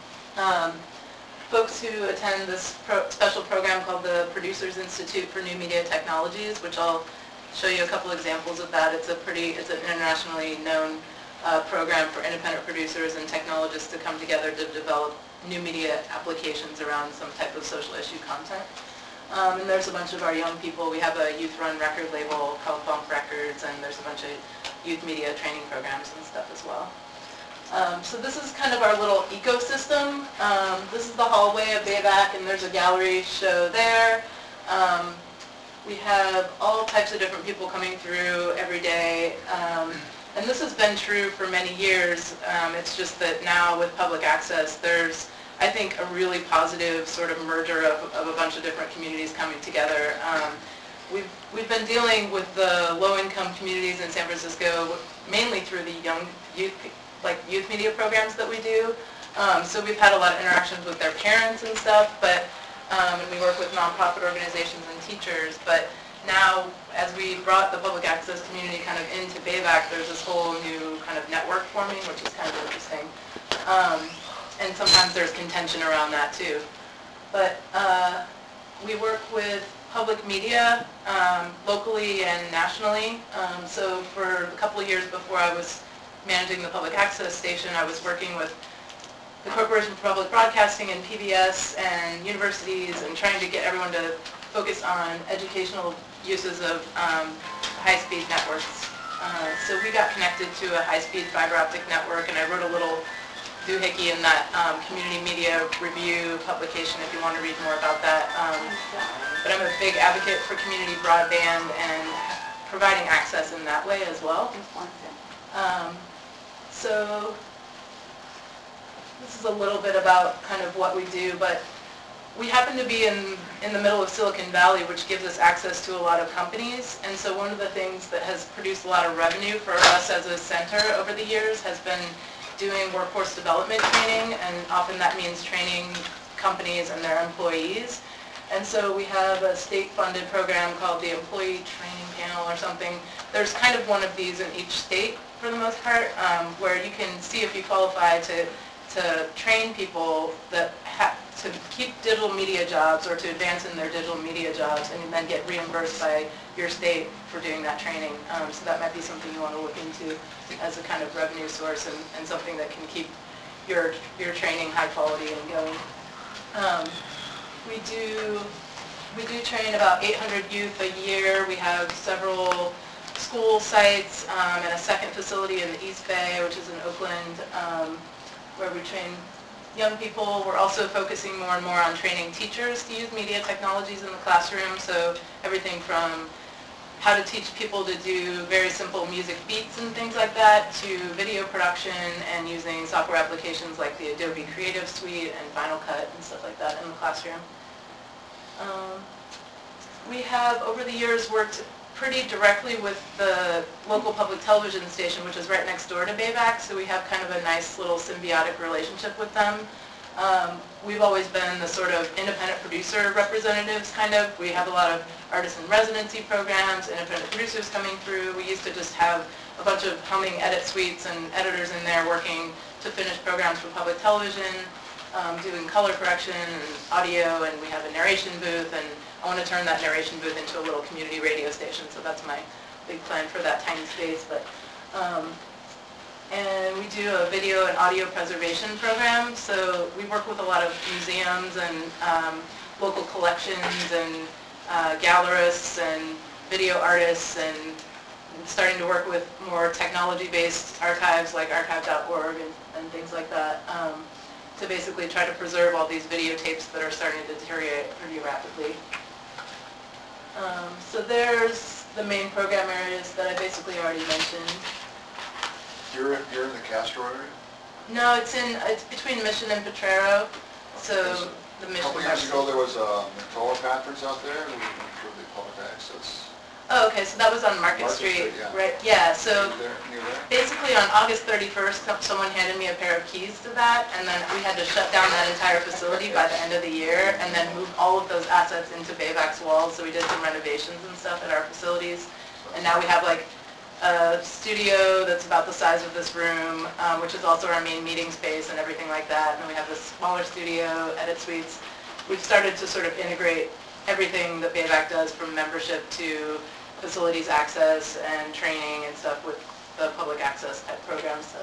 Speaker 15: Folks who attend this special program called the Producers Institute for New Media Technologies, which I'll show you a couple examples of that. It's an internationally known program for independent producers and technologists to come together to develop new media applications around some type of social issue content. And there's a bunch of our young people. We have a youth-run record label called Bump Records, and there's a bunch of youth media training programs and stuff as well. So this is kind of our little ecosystem. This is the hallway of Bayback, and there's a gallery show there. We have all types of different people coming through every day. And this has been true for many years. It's just that now with public access, there's, I think, a really positive sort of merger of a bunch of different communities coming together. We've been dealing with the low-income communities in San Francisco mainly through the young youth media programs that we do. So we've had a lot of interactions with their parents and stuff, but and we work with nonprofit organizations and teachers. But now, as we brought the public access community kind of into Bayback, there's this whole new kind of network forming, which is kind of interesting. And sometimes there's contention around that too. But we work with public media locally and nationally. So for a couple of years before I was managing the public access station, I was working with the Corporation for Public Broadcasting and PBS and universities and trying to get everyone to focus on educational uses of high-speed networks. So we got connected to a high-speed fiber optic network, and I wrote a little doohickey in that community media review publication if you want to read more about that. But I'm a big advocate for community broadband and providing access in that way as well. So this is a little bit about kind of what we do, but we happen to be in the middle of Silicon Valley, which gives us access to a lot of companies. And so one of the things that has produced a lot of revenue for us as a center over the years has been doing workforce development training, and often that means training companies and their employees. And so we have a state-funded program called the Employee Training Panel or something. There's kind of one of these in each state for the most part, where you can see if you qualify to train people that to keep digital media jobs or to advance in their digital media jobs, and then get reimbursed by your state for doing that training. So that might be something you want to look into as a kind of revenue source and something that can keep your training high quality and going. We do train about 800 youth a year. We have several school sites and a second facility in the East Bay, which is in Oakland, where we train young people. We're also focusing more and more on training teachers to use media technologies in the classroom, so everything from how to teach people to do very simple music beats and things like that, to video production and using software applications like the Adobe Creative Suite and Final Cut and stuff like that in the classroom. We have, over the years, worked pretty directly with the local public television station, which is right next door to Bayback, so we have kind of a nice little symbiotic relationship with them. We've always been the sort of independent producer representatives, kind of. We have a lot of artist in residency programs, independent producers coming through. We used to just have a bunch of humming edit suites and editors in there working to finish programs for public television, doing color correction and audio, and we have a narration booth, and I want to turn that narration booth into a little community radio station, so that's my big plan for that tiny space. But and we do a video and audio preservation program, so we work with a lot of museums and local collections and gallerists and video artists, and starting to work with more technology-based archives like archive.org and things like that, to basically try to preserve all these videotapes that are starting to deteriorate pretty rapidly. So there's the main program areas that I basically already mentioned.
Speaker 9: You're in the Castro area?
Speaker 15: No, it's between Mission and Potrero, so the Mission.
Speaker 9: A couple years ago, there was a Mottola conference out there, and we improved the public access.
Speaker 15: Oh, okay, so that was on Market Street,
Speaker 9: yeah.
Speaker 15: right? Yeah, so
Speaker 9: Near there?
Speaker 15: basically on August 31st, someone handed me a pair of keys to that, and then we had to shut down that entire facility by the end of the year, and then move all of those assets into Bayback's walls. So we did some renovations and stuff at our facilities, and now we have like a studio that's about the size of this room, which is also our main meeting space and everything like that. And then we have this smaller studio, edit suites. We've started to sort of integrate everything that Bayback does, from membership to facilities access and training and stuff, with the public access type programs. So,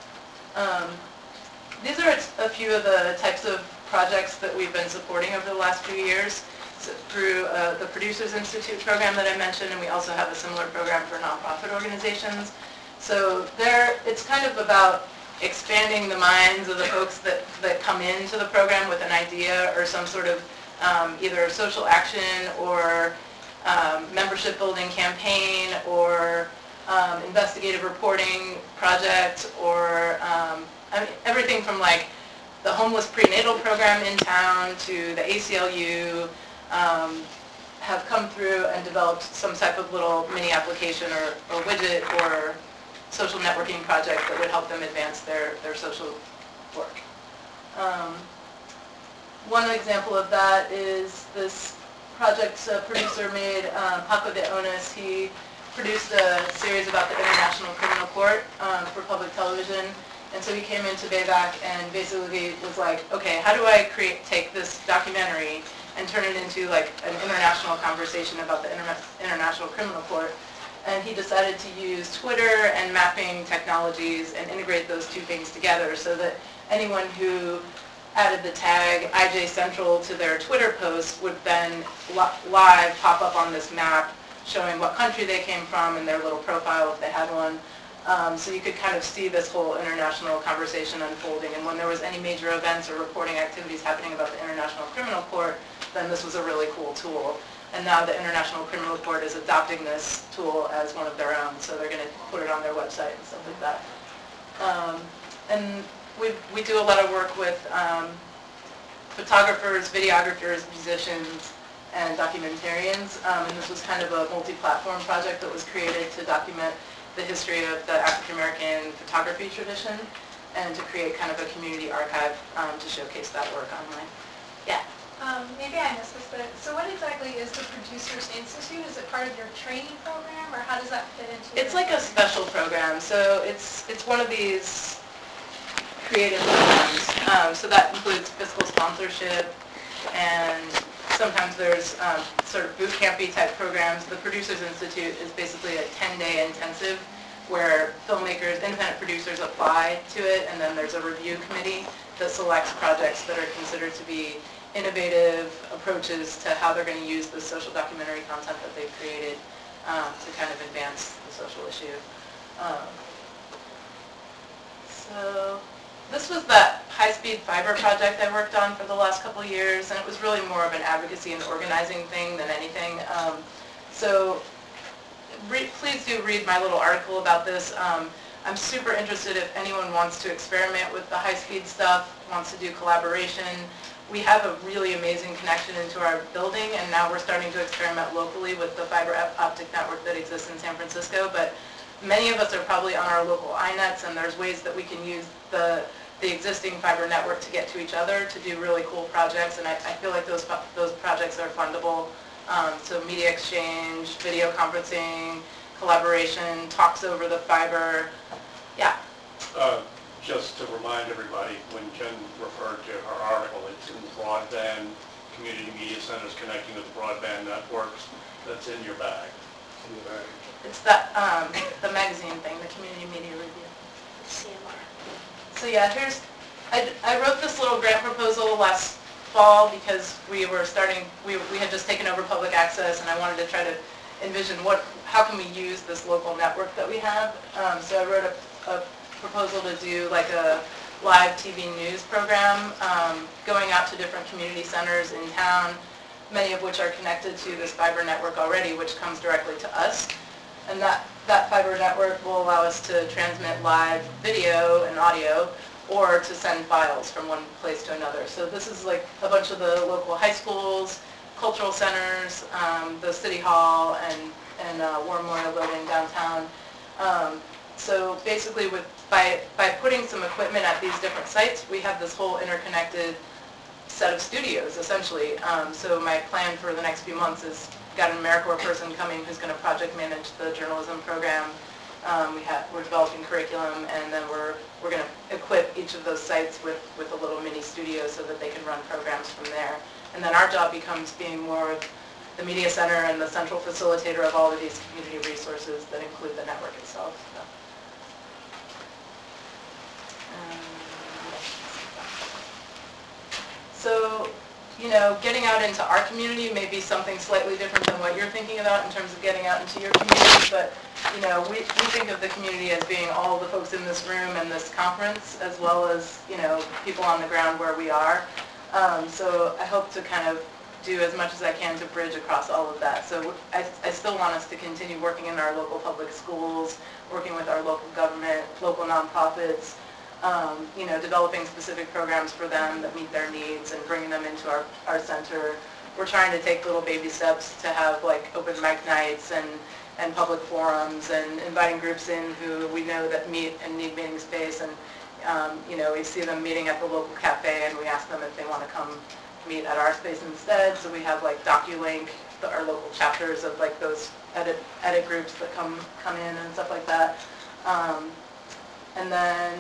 Speaker 15: these are a few of the types of projects that we've been supporting over the last few years. So through the Producers Institute program that I mentioned, and we also have a similar program for nonprofit organizations. So it's kind of about expanding the minds of the folks that come into the program with an idea or some sort of either social action or membership building campaign or investigative reporting project, or I mean, everything from like the homeless prenatal program in town to the ACLU have come through and developed some type of little mini application or widget or social networking project that would help them advance their social work. One example of that is this project a producer made, Paco de Onis. He produced a series about the International Criminal Court for public television. And so he came into Bayback and basically was like, okay, how do I take this documentary and turn it into like an international conversation about the International Criminal Court? And he decided to use Twitter and mapping technologies and integrate those two things together so that anyone who added the tag IJ Central to their Twitter post would then live pop up on this map showing what country they came from and their little profile if they had one. So you could kind of see this whole international conversation unfolding, and when there was any major events or reporting activities happening about the International Criminal Court, then this was a really cool tool. And now the International Criminal Court is adopting this tool as one of their own, so they're going to put it on their website and stuff like that. And we do a lot of work with photographers, videographers, musicians, and documentarians, and this was kind of a multi-platform project that was created to document the history of the African-American photography tradition and to create kind of a community archive to showcase that work online. Yeah?
Speaker 8: Maybe I missed this, but so what exactly is the Producers Institute? Is it part of your training program, or how does that fit into
Speaker 15: It's like a special program, so it's one of these creative programs. So that includes fiscal sponsorship, and sometimes there's sort of boot campy type programs. The Producers Institute is basically a 10-day intensive where filmmakers, independent producers apply to it, and then there's a review committee that selects projects that are considered to be innovative approaches to how they're going to use the social documentary content that they've created to kind of advance the social issue. So this was that high-speed fiber project I worked on for the last couple of years, and it was really more of an advocacy and organizing thing than anything. So please do read my little article about this. I'm super interested if anyone wants to experiment with the high-speed stuff, wants to do collaboration. We have a really amazing connection into our building, and now we're starting to experiment locally with the fiber optic network that exists in San Francisco, but many of us are probably on our local iNets, and there's ways that we can use the existing fiber network to get to each other to do really cool projects, and I feel like those projects are fundable. So media exchange, video conferencing, collaboration, talks over the fiber. Yeah.
Speaker 7: Just to remind everybody, when Jen referred to her article, it's in broadband community media centers connecting with broadband networks. That's in your bag. In your bag.
Speaker 15: It's that the magazine thing, the Community Media Review. CMR. So yeah, I wrote this little grant proposal last fall because we had just taken over public access, and I wanted to try to envision how can we use this local network that we have. So I wrote a proposal to do like a live TV news program going out to different community centers in town, many of which are connected to this fiber network already, which comes directly to us. And that fiber network will allow us to transmit live video and audio, or to send files from one place to another. So this is like a bunch of the local high schools, cultural centers, the city hall, and War Memorial Building downtown. So basically by putting some equipment at these different sites, we have this whole interconnected set of studios, essentially. So my plan for the next few months is got an AmeriCorps person coming who's going to project manage the journalism program. We're developing curriculum, and then we're going to equip each of those sites with a little mini studio so that they can run programs from there. And then our job becomes being more of the media center and the central facilitator of all of these community resources that include the network itself. So, you know, getting out into our community may be something slightly different than what you're thinking about in terms of getting out into your community, but, you know, we think of the community as being all the folks in this room and this conference, as well as, you know, people on the ground where we are. So I hope to kind of do as much as I can to bridge across all of that. So I still want us to continue working in our local public schools, working with our local government, local nonprofits, you know, developing specific programs for them that meet their needs and bringing them into our center. We're trying to take little baby steps to have like open mic nights and public forums and inviting groups in who we know that meet and need meeting space, and you know, we see them meeting at the local cafe and we ask them if they want to come meet at our space instead. So we have like DocuLink, our local chapters of like those edit groups that come in and stuff like that. And then,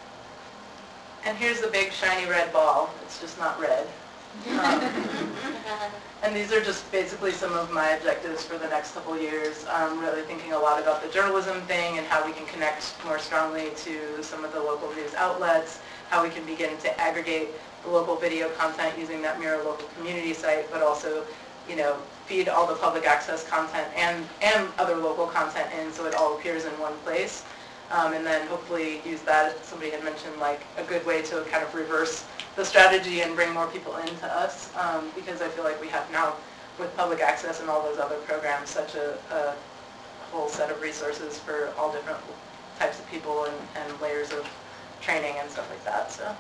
Speaker 15: and here's the big shiny red ball. It's just not red. And these are just basically some of my objectives for the next couple years. I'm really thinking a lot about the journalism thing and how we can connect more strongly to some of the local news outlets, how we can begin to aggregate the local video content using that Miro Local Community site, but also, you know, feed all the public access content and other local content in so it all appears in one place. And then hopefully use that, somebody had mentioned, like a good way to kind of reverse the strategy and bring more people into us, because I feel like we have now, with public access and all those other programs, such a whole set of resources for all different types of people and layers of training and stuff like that. So,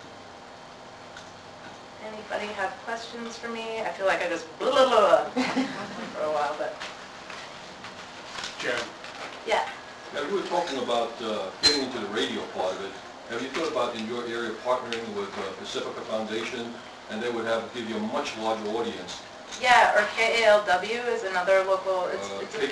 Speaker 15: anybody have questions for me? I feel like I just blah, blah, blah, blah for a while, but
Speaker 7: Jen?
Speaker 15: yeah.
Speaker 6: Now, you were talking about getting into the radio part of it. Have you thought about in your area partnering with Pacifica Foundation, and they would give you a much larger audience?
Speaker 15: Yeah, or KALW is another local. It's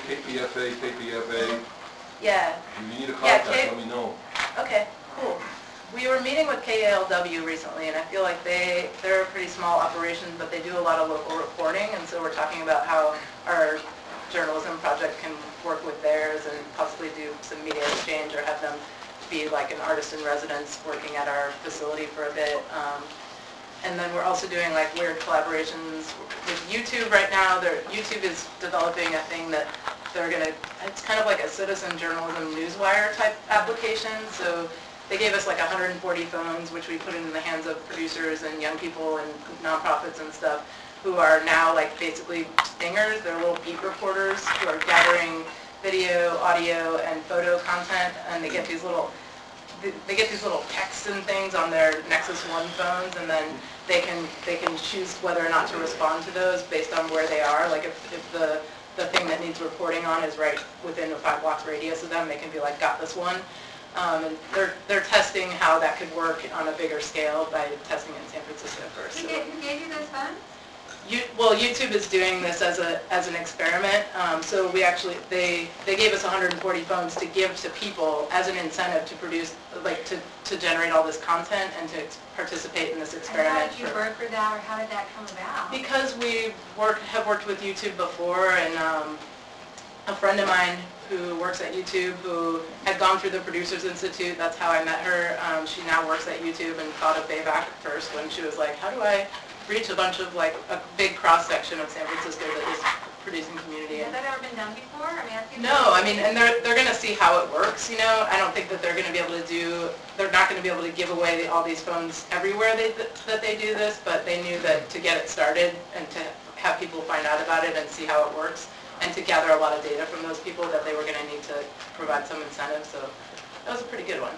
Speaker 6: KPFA.
Speaker 15: Yeah.
Speaker 6: If you need a contact, let me know.
Speaker 15: Okay, cool. We were meeting with KALW recently, and I feel like they're a pretty small operation, but they do a lot of local reporting, and so we're talking about how our journalism project can work with theirs and possibly do some media exchange or have them be like an artist in residence working at our facility for a bit. And then we're also doing like weird collaborations with YouTube right now. YouTube is developing a thing that it's kind of like a citizen journalism newswire type application. So they gave us like 140 phones, which we put in the hands of producers and young people and nonprofits and stuff, who are now like basically stingers. They're little beat reporters who are gathering video, audio, and photo content, and they get these little texts and things on their Nexus One phones, and then they can choose whether or not to respond to those based on where they are. Like if the thing that needs reporting on is right within a 5-block radius of them, they can be like, got this one. And they're testing how that could work on a bigger scale by testing it in San Francisco first.
Speaker 13: Who gave you those phones?
Speaker 15: Well, YouTube is doing this as an experiment. So we actually, they gave us 140 phones to give to people as an incentive to produce, like to generate all this content and to participate in this experiment.
Speaker 13: And how did you work for that, or how did that come about?
Speaker 15: Because we have worked with YouTube before, and a friend of mine who works at YouTube, who had gone through the Producers Institute, that's how I met her. She now works at YouTube and thought of Babe at first when she was like, how do I reach a bunch of like a big cross-section of San Francisco that is producing community.
Speaker 13: Has that ever been done before?
Speaker 15: No, I mean, and they're going to see how it works, you know. I don't think that they're going to be able to they're not going to be able to give away all these phones everywhere that they do this, but they knew that to get it started and to have people find out about it and see how it works and to gather a lot of data from those people, that they were going to need to provide some incentive, so that was a pretty good one.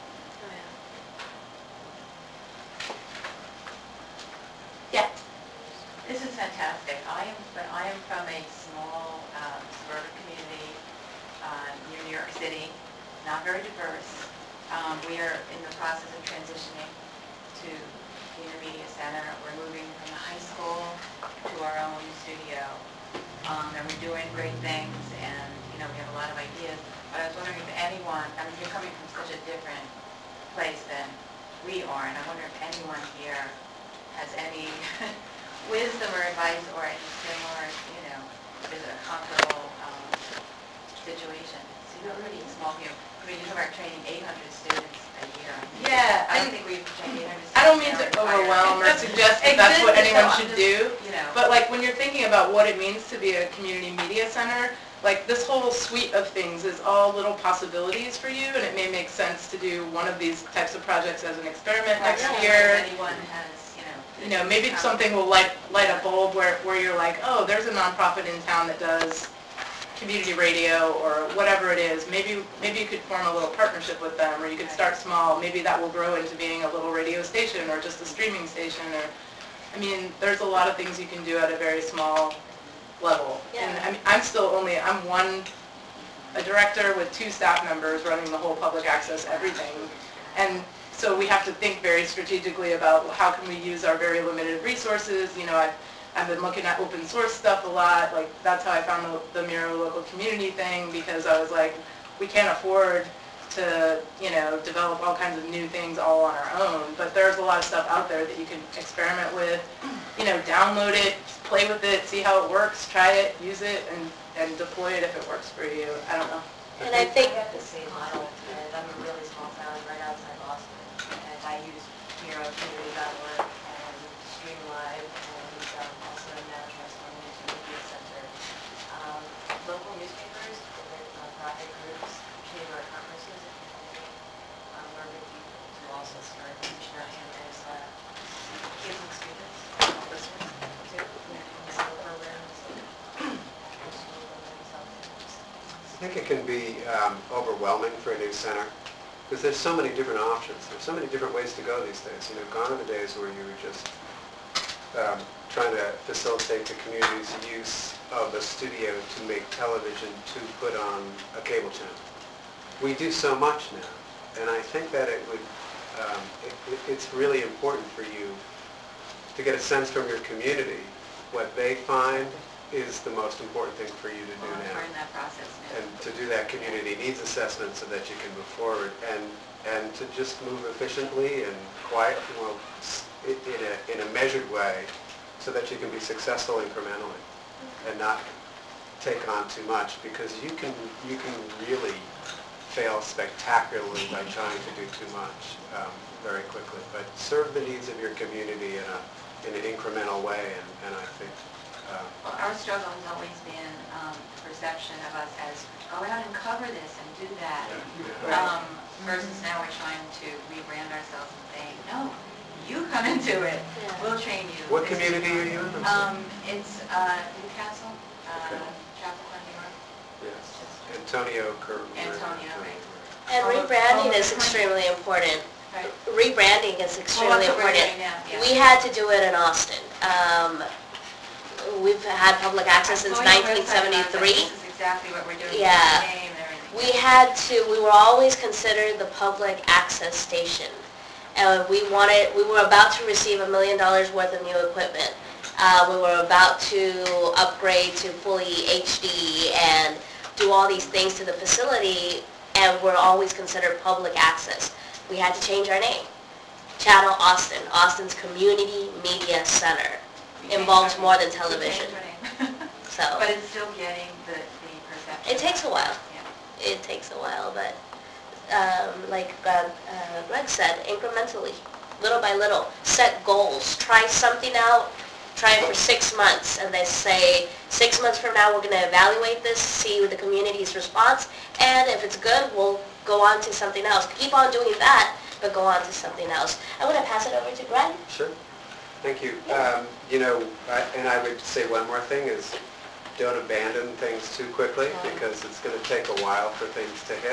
Speaker 15: Yeah.
Speaker 1: This is fantastic. I am from a small suburban community near New York City, not very diverse. We are in the process of transitioning to the Intermedia Center. We're moving from the high school to our own studio, and we're doing great things, and we have a lot of ideas. But I was wondering if anyone, you're coming from such a different place than we are, and I wonder if anyone here has any wisdom or advice or any similar, is a comparable situation. It's a pretty small field. You are training 800 students a year.
Speaker 15: Yeah,
Speaker 1: I don't think we've trained 800 students.
Speaker 15: I don't mean to overwhelm or suggest that that's what anyone should do, but like when you're thinking about what it means to be a community media center, like this whole suite of things is all little possibilities for you, and it may make sense to do one of these types of projects as an experiment next year.
Speaker 1: Anyone has,
Speaker 15: maybe something will light a bulb where you're like, oh, there's a nonprofit in town that does community radio or whatever it is. Maybe you could form a little partnership with them, or you could start small. Maybe that will grow into being a little radio station or just a streaming station. Or, there's a lot of things you can do at a very small level.
Speaker 2: Yeah.
Speaker 15: And I'm a director with 2 staff members running the whole public access everything. And so we have to think very strategically about how can we use our very limited resources. I've been looking at open source stuff a lot. Like that's how I found the Miro Local Community thing, because I was like, we can't afford to, develop all kinds of new things all on our own. But there's a lot of stuff out there that you can experiment with. download it, play with it, see how it works, try it, use it, and deploy it if it works for you. I don't know.
Speaker 2: And I think,
Speaker 16: I have the same model, and I'm a really small town right outside Boston, and I use MiroCommunity.org and Streamlive, and also now transforming into a media center. Local newspapers, nonprofit groups, chamber conferences, where we to also start reaching out to those kids and students, listeners, too, summer programs, school programs.
Speaker 18: I think it can be overwhelming for a new center because there's so many different options. There's so many different ways to go these days. Gone are the days where you were just trying to facilitate the community's use of a studio to make television to put on a cable channel. We do so much now, and I think that it would, it's really important for you to get a sense from your community what they find is the most important thing for you to do now.
Speaker 1: We're in that process now.
Speaker 18: And to do that community needs assessment so that you can move forward and to just move efficiently and quietly, in a measured way so that you can be successful incrementally and not take on too much, because you can really fail spectacularly by trying to do too much very quickly. But serve the needs of your community in an incremental way, and I think
Speaker 1: well, our struggle has always been perception of us as go out and cover this and do that. Versus now we're trying to rebrand ourselves and saying, no, you come into it.
Speaker 2: Yeah.
Speaker 1: We'll train you.
Speaker 18: What community are you in?
Speaker 1: It's Newcastle, Chappaqua, New York.
Speaker 18: Yes. Antonio Curtin.
Speaker 1: Antonio, right.
Speaker 2: and rebranding is extremely important.
Speaker 1: Right.
Speaker 2: Rebranding is extremely
Speaker 1: Well, that's what we're
Speaker 2: important.
Speaker 1: doing now, yeah.
Speaker 2: We had to do it in Austin. We've had public access since
Speaker 1: I saw your website about that.
Speaker 2: 1973.
Speaker 1: This is exactly what we're doing.
Speaker 2: Yeah.
Speaker 1: The name and everything.
Speaker 2: We were always considered the public access station. We were about to receive $1 million worth of new equipment. We were about to upgrade to fully HD and do all these things to the facility, and we're always considered public access. We had to change our name. Channel Austin, Austin's Community Media Center. Involves more than television. So
Speaker 1: But it's still getting the perception.
Speaker 2: it takes a while.
Speaker 1: Yeah.
Speaker 2: It takes a while, but like Greg said, incrementally, little by little, set goals. Try something out, try it for 6 months, and they say 6 months from now we're going to evaluate this, see the community's response, and if it's good, we'll go on to something else. Keep on doing that, but go on to something else. I'm going to pass it over to Greg.
Speaker 18: Sure. Thank you. And I would say one more thing is don't abandon things too quickly because it's going to take a while for things to hit.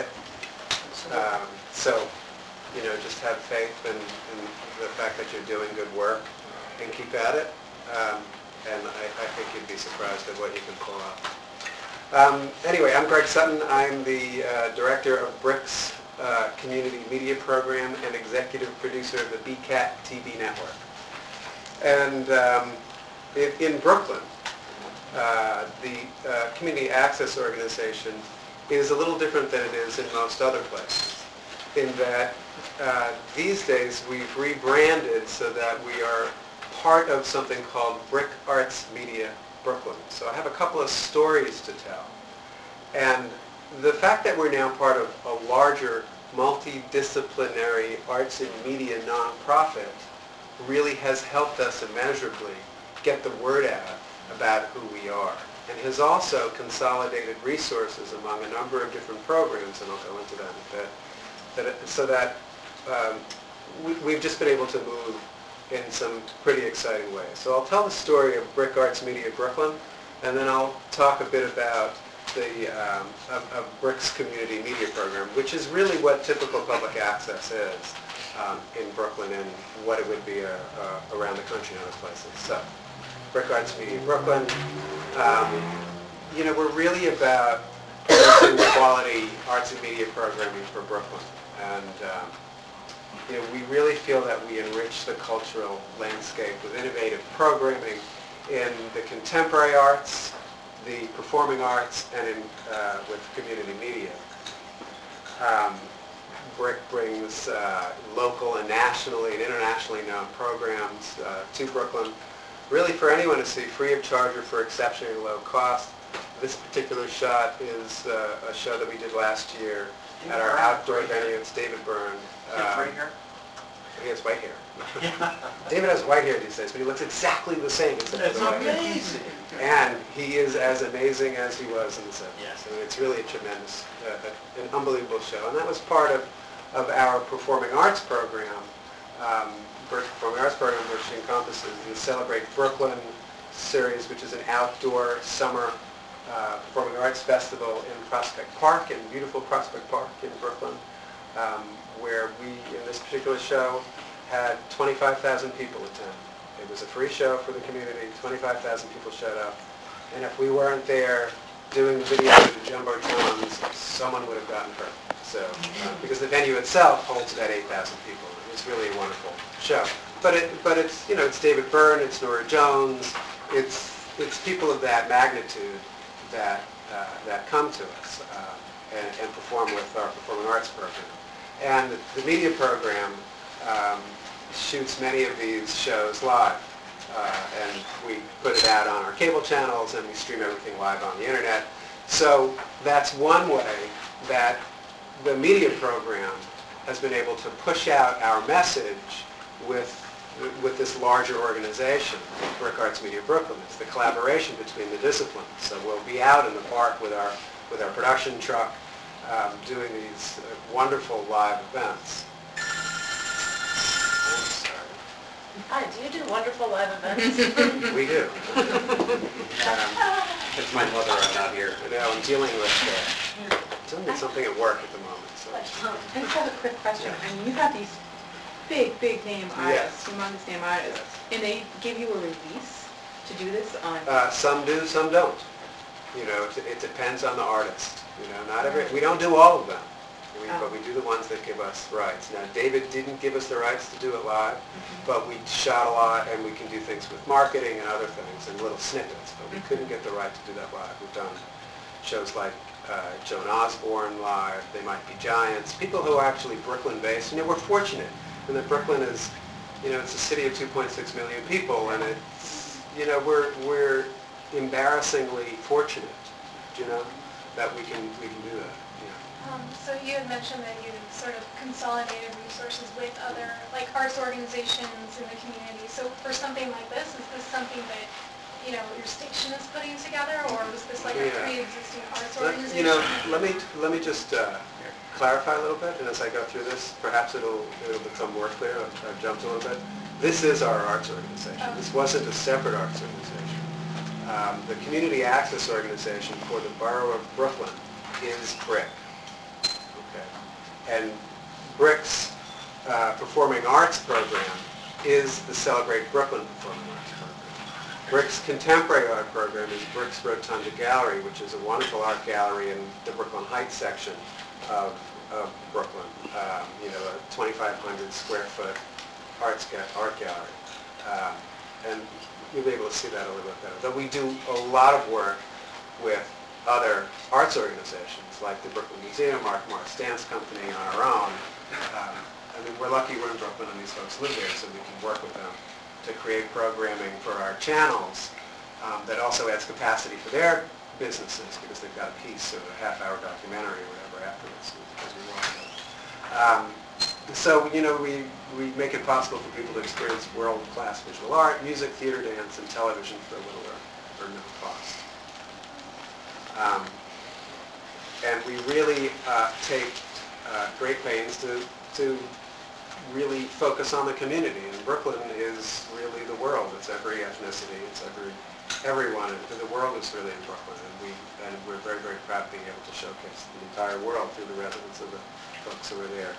Speaker 18: So, just have faith in the fact that you're doing good work and keep at it. And I think you'd be surprised at what you can pull off. Anyway, I'm Greg Sutton. I'm the director of BRIC's Community Media Program and executive producer of the BCAT TV network. And in Brooklyn, the Community Access Organization is a little different than it is in most other places, in that these days we've rebranded so that we are part of something called BRIC Arts Media Brooklyn. So I have a couple of stories to tell. And the fact that we're now part of a larger multidisciplinary arts and media nonprofit really has helped us immeasurably get the word out about who we are, and has also consolidated resources among a number of different programs, and I'll go into that in a bit, so that we've just been able to move in some pretty exciting ways. So I'll tell the story of BRIC Arts Media Brooklyn, and then I'll talk a bit about the of BRIC's Community Media Program, which is really what typical public access is in Brooklyn and what it would be around the country in other places. So, BRIC Arts Media Brooklyn, we're really about producing quality arts and media programming for Brooklyn. And we really feel that we enrich the cultural landscape with innovative programming in the contemporary arts, the performing arts, and with community media. BRIC brings local and nationally and internationally known programs to Brooklyn. really for anyone to see, free of charge or for exceptionally low cost. This particular shot is a show that we did last year at our outdoor venue. It's David Byrne.
Speaker 10: Right here?
Speaker 18: He has white hair. David has white hair these days, but he looks exactly the same.
Speaker 10: That's amazing.
Speaker 18: And he is as amazing as he was in the 70s.
Speaker 10: Yes.
Speaker 18: And it's really a tremendous, an unbelievable show. And that was part of our performing arts program, performing arts program, which encompasses the Celebrate Brooklyn series, which is an outdoor summer performing arts festival in Prospect Park, in beautiful Prospect Park in Brooklyn, where we, in this particular show, had 25,000 people attend. It was a free show for the community. 25,000 people showed up. And if we weren't there doing the video of the Jumbotrons, someone would have gotten hurt. So, because the venue itself holds about 8,000 people. It was really a wonderful show. But it's, you know, it's David Byrne, it's Nora Jones, it's people of that magnitude that come to us and perform with our performing arts program. And the media program shoots many of these shows live. And we put it out on our cable channels and we stream everything live on the internet. So that's one way that the media program has been able to push out our message with this larger organization, Brick Arts Media Brooklyn. It's the collaboration between the disciplines. So we'll be out in the park with our production truck doing these wonderful live events.
Speaker 15: Hi, do you do wonderful live events?
Speaker 18: We do. It's my mother, I'm not here. I know, I'm dealing with something at work at the moment. So.
Speaker 5: I just have a quick question. I mean, you have these big name artists, humongous name artists, and they give you a release to do this on?
Speaker 18: Some do, some don't. You know, it depends on the artist. You know, we don't do all of them. But we do the ones that give us rights. Now, David didn't give us the rights to do it live, but we shot a lot, and we can do things with marketing and other things, and little snippets, but we couldn't get the right to do that live. We've done shows like Joan Osborne live, They Might Be Giants, people who are actually Brooklyn-based. You know, we're fortunate in that Brooklyn is, you know, it's a city of 2.6 million people, and it's, you know, we're embarrassingly fortunate, you know, that we can do that.
Speaker 8: So you had mentioned that you sort of consolidated resources with other, like, arts organizations in the community. So for something like this, is this something that, you know, your station is putting together, or was this like a pre-existing arts organization?
Speaker 18: You know, let me just clarify a little bit, and as I go through this, perhaps it'll become more clear. I've jumped a little bit. This is our arts organization. This wasn't a separate arts organization. The Community Access Organization for the Borough of Brooklyn is BRIC. And BRIC's Performing Arts Program is the Celebrate Brooklyn Performing Arts Program. BRIC's Contemporary Art Program is BRIC's Rotunda Gallery, which is a wonderful art gallery in the Brooklyn Heights section of Brooklyn. You know, a 2,500 square foot art gallery. And you'll be able to see that a little bit better. But we do a lot of work with other arts organizations, like the Brooklyn Museum, Mark Morris Dance Company, on our own. I mean, we're lucky we're in Brooklyn and these folks live here, so we can work with them to create programming for our channels that also adds capacity for their businesses, because they've got a piece of a half-hour documentary or whatever afterwards as we watch it. So, you know, we make it possible for people to experience world-class visual art, music, theater, dance, and television for little or no cost. And we really take great pains to really focus on the community. And Brooklyn is really the world. It's every ethnicity. It's everyone. The world is really in Brooklyn, and we're very, very proud of being able to showcase the entire world through the residents of the folks who are there.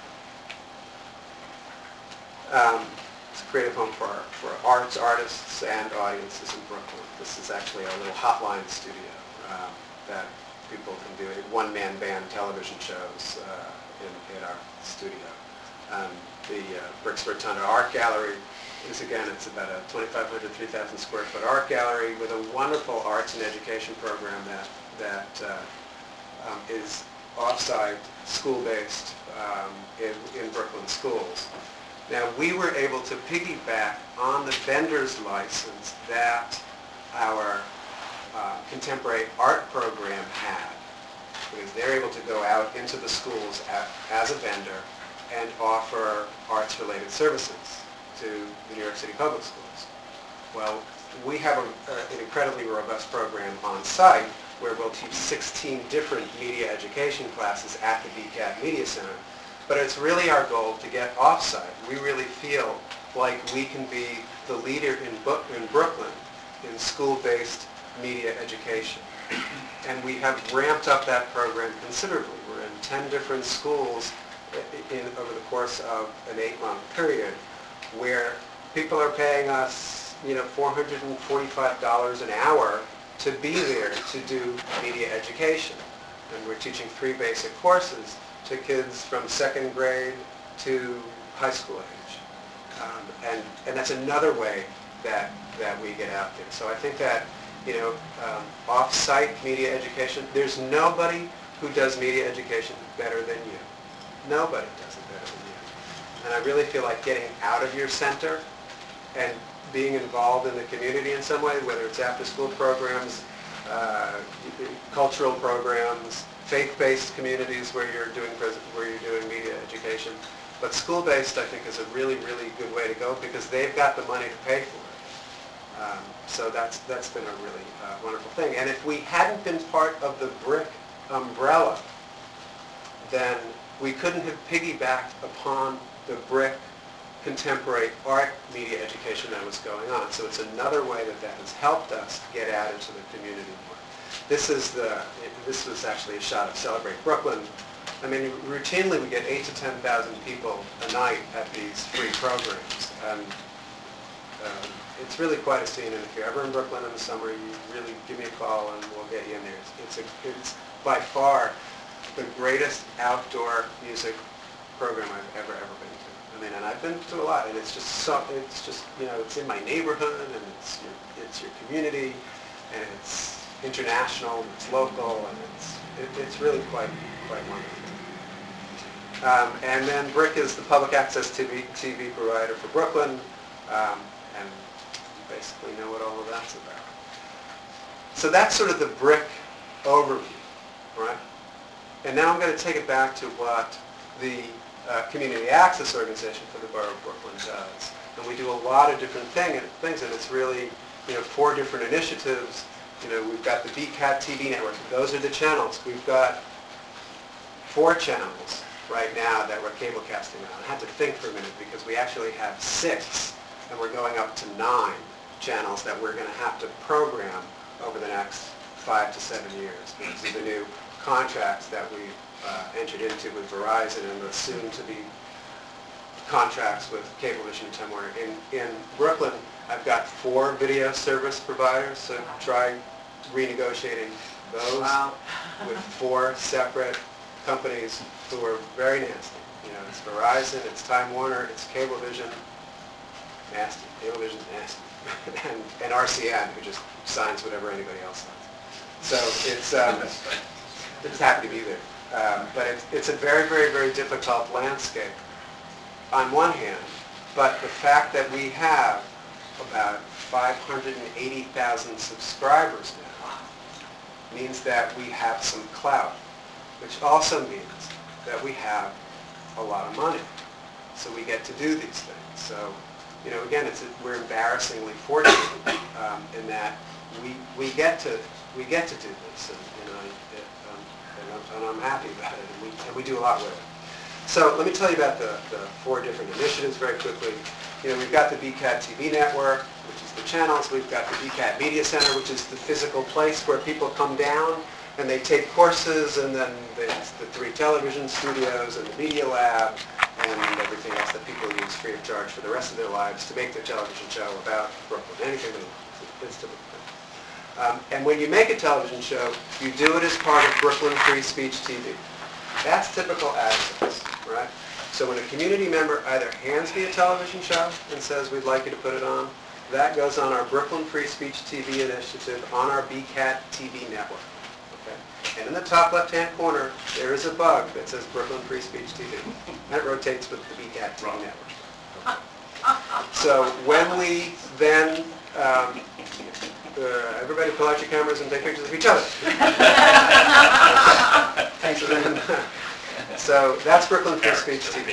Speaker 18: It's a creative home for arts, artists, and audiences in Brooklyn. This is actually a little hotline studio that people can do one-man band television shows in our studio. The BRIC's Rotunda Art Gallery is, again, it's about a 2,500, 3,000 square foot art gallery with a wonderful arts and education program that is off-site, school-based in Brooklyn schools. Now, we were able to piggyback on the vendor's license that our contemporary art program had, because they're able to go out into the schools as a vendor and offer arts-related services to the New York City Public Schools. Well, we have an incredibly robust program on site where we'll teach 16 different media education classes at the BCAT Media Center. But it's really our goal to get off-site. We really feel like we can be the leader in Brooklyn in school-based media education. And we have ramped up that program considerably. We're in 10 different schools over the course of an 8-month period where people are paying us, $445 an hour to be there to do media education. And we're teaching 3 basic courses to kids from 2nd grade to high school age. And that's another way that we get out there. So I think that, off-site media education, there's nobody who does media education better than you. Nobody does it better than you. And I really feel like getting out of your center and being involved in the community in some way, whether it's after-school programs, cultural programs, faith-based communities where you're doing media education. But school-based, I think, is a really, really good way to go because they've got the money to pay for it. So that's been a really wonderful thing. And if we hadn't been part of the BRIC umbrella, then we couldn't have piggybacked upon the BRIC contemporary art media education that was going on. So it's another way that has helped us get out into the community more. This was actually a shot of Celebrate Brooklyn. I mean, routinely we get 8,000 to 10,000 people a night at these free programs. It's really quite a scene, and if you're ever in Brooklyn in the summer, you really give me a call and we'll get you in there. It's by far the greatest outdoor music program I've ever been to. I mean, and I've been to a lot, and it's just it's in my neighborhood, and it's your community, and it's international, and it's local, and it's really quite wonderful. And then BRIC is the public access TV provider for Brooklyn, and you basically know what all of that's about. So that's sort of the BRIC overview, right? And now I'm going to take it back to what the Community Access Organization for the Borough of Brooklyn does. And we do a lot of different things, and it's really 4 different initiatives. We've got the BCAT TV network. Those are the channels. We've got 4 channels right now that we're cable casting on. I had to think for a minute because we actually have 6, and we're going up to 9 channels that we're going to have to program over the next 5 to 7 years because of the new contracts that we've entered into with Verizon and the soon-to-be contracts with Cablevision and Time Warner. In Brooklyn, I've got 4 video service providers, so try renegotiating those with 4 separate companies who are very nasty. It's Verizon, it's Time Warner, it's Cablevision, nasty. Cablevision's nasty. and RCN, who just signs whatever anybody else signs. So it's happy to be there. But it's a very, very, very difficult landscape on one hand, but the fact that we have about 580,000 subscribers now means that we have some clout, which also means that we have a lot of money. So we get to do these things. So, again, we're embarrassingly fortunate in that we get to do this, and I'm happy about it, and we do a lot with it. So let me tell you about the 4 different initiatives very quickly. We've got the BCAT TV network, which is the channels. We've got the BCAT Media Center, which is the physical place where people come down and they take courses, and then there's the 3 television studios and the media lab and everything else that people use free of charge for the rest of their lives to make their television show about Brooklyn, anything they want. It's typical. And when you make a television show, you do it as part of Brooklyn Free Speech TV. That's typical access, right? So when a community member either hands me a television show and says we'd like you to put it on, that goes on our Brooklyn Free Speech TV initiative on our BCAT TV network. Okay? And in the top left-hand corner, there is a bug that says Brooklyn Free Speech TV. That rotates with the BCAT TV network. So when we then, everybody pull out your cameras and take pictures of each other.
Speaker 10: Thanks.
Speaker 18: So that's Brooklyn Free Speech TV.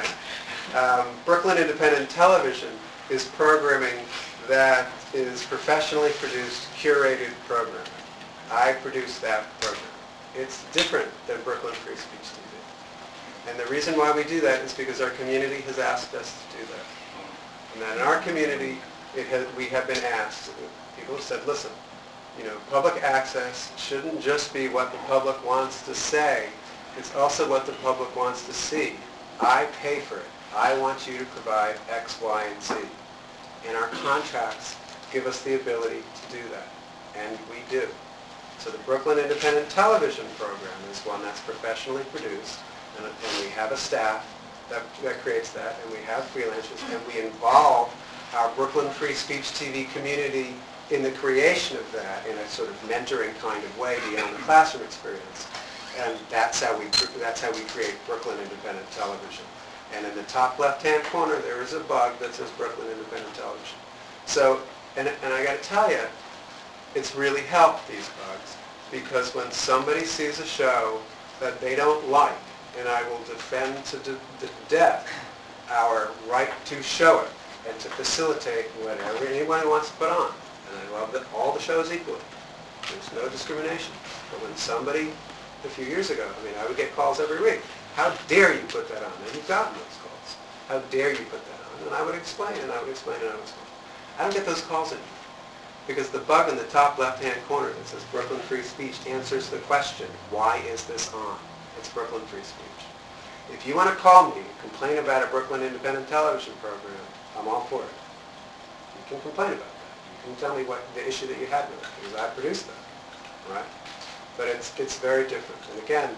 Speaker 18: Right? Brooklyn Independent Television is programming that is professionally produced, curated programming. I produce that program. It's different than Brooklyn Free Speech TV. And the reason why we do that is because our community has asked us to do that. And that in our community, we have been asked, people have said, listen, public access shouldn't just be what the public wants to say, it's also what the public wants to see. I pay for it. I want you to provide X, Y, and Z. And our contracts give us the ability to do that. And we do. So the Brooklyn Independent Television program is one that's professionally produced, and we have a staff that creates that, and we have freelancers, and we involve our Brooklyn Free Speech TV community in the creation of that in a sort of mentoring kind of way beyond the classroom experience. And that's how we create Brooklyn Independent Television. And in the top left-hand corner, there is a bug that says Brooklyn Independent Television. So, and I got to tell you, it's really helped these bugs, because when somebody sees a show that they don't like, and I will defend to the death our right to show it and to facilitate whatever anyone wants to put on. And I love that all the shows equally. There's no discrimination. But when somebody, a few years ago, I would get calls every week. How dare you put that on? And you've gotten those calls. How dare you put that on? And I would explain, and I would explain, and I would explain. I don't get those calls anymore. Because the bug in the top left-hand corner that says Brooklyn Free Speech answers the question, why is this on? It's Brooklyn Free Speech. If you want to call me and complain about a Brooklyn Independent Television program, I'm all for it. You can complain about that. You can tell me what the issue that you had with it, because I produced that, right? But it's very different. And again,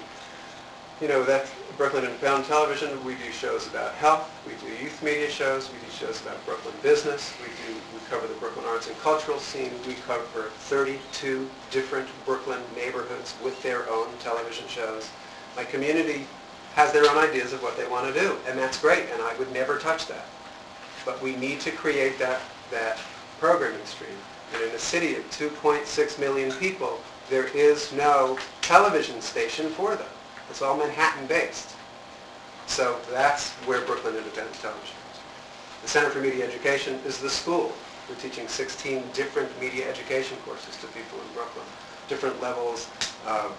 Speaker 18: that's Brooklyn Independent Television. We do shows about health. We do youth media shows. We do shows about Brooklyn business. We cover the Brooklyn arts and cultural scene. We cover 32 different Brooklyn neighborhoods with their own television shows. My community has their own ideas of what they want to do, and that's great, and I would never touch that. But we need to create that programming stream. And in a city of 2.6 million people, there is no television station for them. It's all Manhattan-based. So that's where Brooklyn Independent Television is. The Center for Media Education is the school. We're teaching 16 different media education courses to people in Brooklyn. Different levels of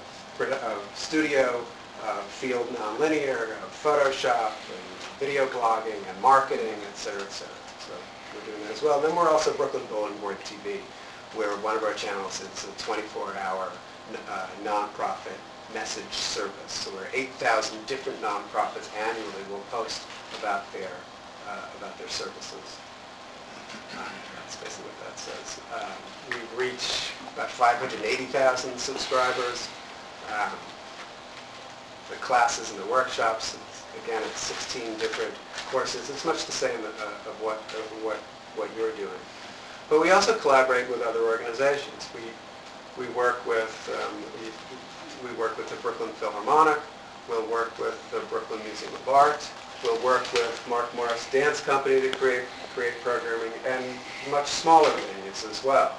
Speaker 18: studio, field nonlinear, Photoshop, and video blogging, and marketing, et cetera, et cetera. So we're doing that as well. And then we're also Brooklyn Bulletin Board TV, where one of our channels is a 24-hour nonprofit message service. So where 8,000 different nonprofits annually will post about their services. That's basically what that says. We've reached about 580,000 subscribers. The classes and the workshops, again, it's 16 different courses. It's much the same of what you're doing. But we also collaborate with other organizations. We work with the Brooklyn Philharmonic. We'll work with the Brooklyn Museum of Art. We'll work with Mark Morris Dance Company to create programming, and much smaller venues as well.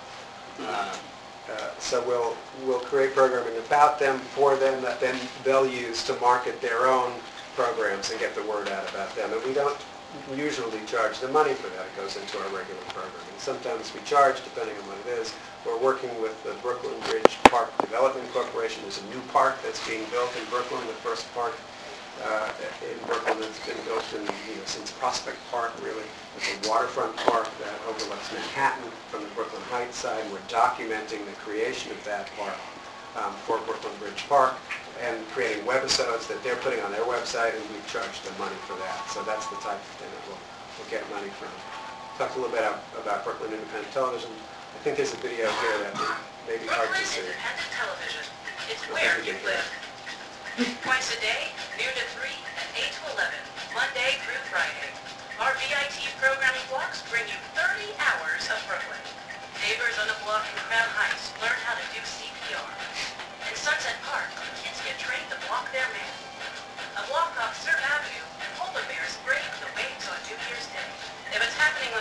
Speaker 18: So we'll create programming about them, for them, that then they'll use to market their own programs and get the word out about them. And we don't usually charge the money for that. It goes into our regular programming. Sometimes we charge, depending on what it is. We're working with the Brooklyn Bridge Park Development Corporation. There's a new park that's being built in Brooklyn, the first park in Brooklyn that's been built since Prospect Park, really. It's a waterfront park that overlooks Manhattan from the Brooklyn Heights side. We're documenting the creation of that park for Brooklyn Bridge Park and creating webisodes that they're putting on their website, and we've charged them money for that. So that's the type of thing that we'll get money from. Talked a little bit about Brooklyn Independent Television. I think there's a video here that may be hard to see.
Speaker 19: Independent Television. It's where you live. Twice a day, noon to 3 and 8 to 11, Monday through Friday. Our VIT programming blocks bring you 30 hours of Brooklyn. Neighbors on the block in Crown Heights learn how to do CPR. In Sunset Park, kids get trained to block their mail. A block off Surf Avenue, polar bears brave the waves on New Year's Day. If it's happening on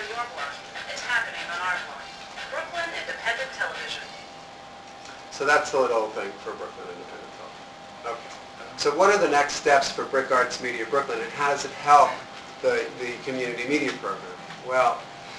Speaker 18: So that's the little thing for Brooklyn Independent Television. Okay. So what are the next steps for Brick Arts Media Brooklyn, and how does it help the community media program? Well,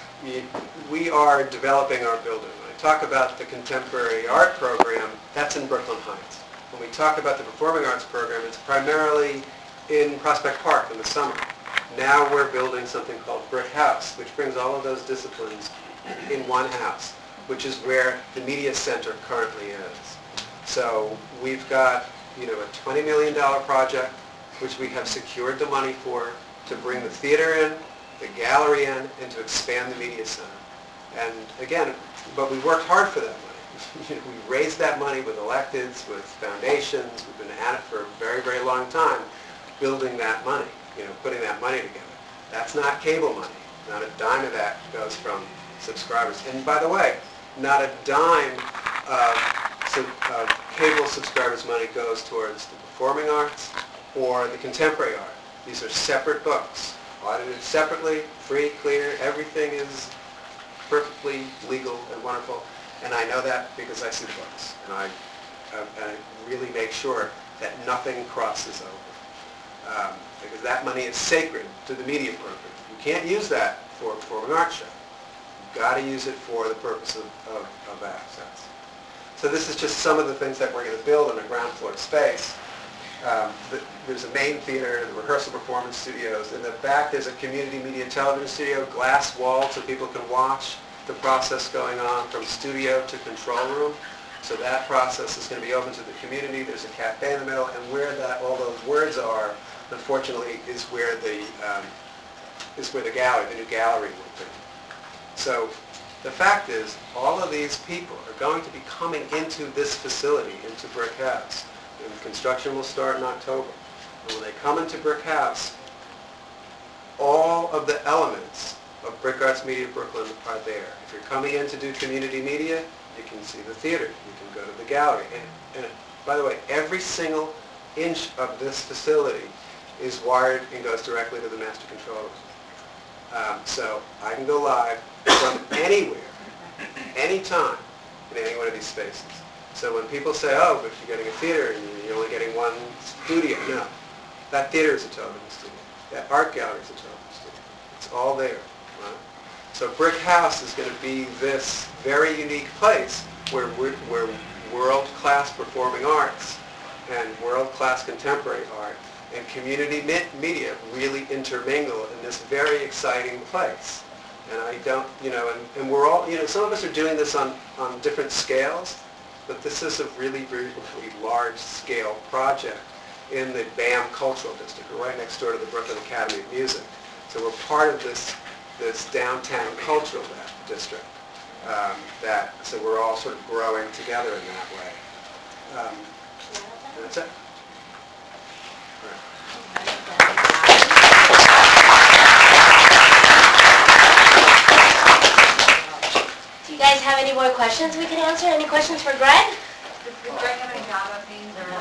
Speaker 18: we are developing our building. When I talk about the contemporary art program, that's in Brooklyn Heights. When we talk about the performing arts program, it's primarily in Prospect Park in the summer. Now we're building something called Brick House, which brings all of those disciplines in one house, which is where the media center currently is. So we've got, a $20 million project, which we have secured the money for, to bring the theater in, the gallery in, and to expand the media center. And again, but we worked hard for that money. We raised that money with electeds, with foundations. We've been at it for a very, very long time, building that money, putting that money together. That's not cable money. Not a dime of that goes from subscribers. And by the way, not a dime of cable subscribers' money goes towards the performing arts or the contemporary art. These are separate books, audited separately, free, clear. Everything is perfectly legal and wonderful. And I know that because I see the books. And I really make sure that nothing crosses over. Because that money is sacred to the media program. You can't use that for a performing arts show. You've got to use it for the purpose of access. So this is just some of the things that we're going to build in a ground floor space. There's a main theater, the rehearsal performance studios. In the back there's a community media television studio, glass wall so people can watch the process going on from studio to control room. So that process is going to be open to the community. There's a cafe in the middle, and where all those words are, unfortunately, is where the gallery, the new gallery will be. So the fact is, all of these people are going to be coming into this facility, into Brick House. And construction will start in October. And when they come into Brick House, all of the elements of Brick Arts Media Brooklyn are there. If you're coming in to do community media, you can see the theater. You can go to the gallery. And by the way, every single inch of this facility is wired and goes directly to the master controllers. So I can go live from anywhere, anytime, in any one of these spaces. So when people say, oh, but you're getting a theater and you're only getting one studio, no. That theater is a television studio. That art gallery is a television studio. It's all there. Right? So Brick House is going to be this very unique place where world-class performing arts and world-class contemporary art and community media really intermingle in this very exciting place. And I don't, and we're all, some of us are doing this on different scales, but this is a really, really, really large-scale project in the BAM Cultural District. We're right next door to the Brooklyn Academy of Music. So we're part of this downtown cultural district. So we're all sort of growing together in that way. And that's it.
Speaker 2: Do you guys have any more questions we can answer? Any questions for Greg?
Speaker 13: Does Greg have any job openings or?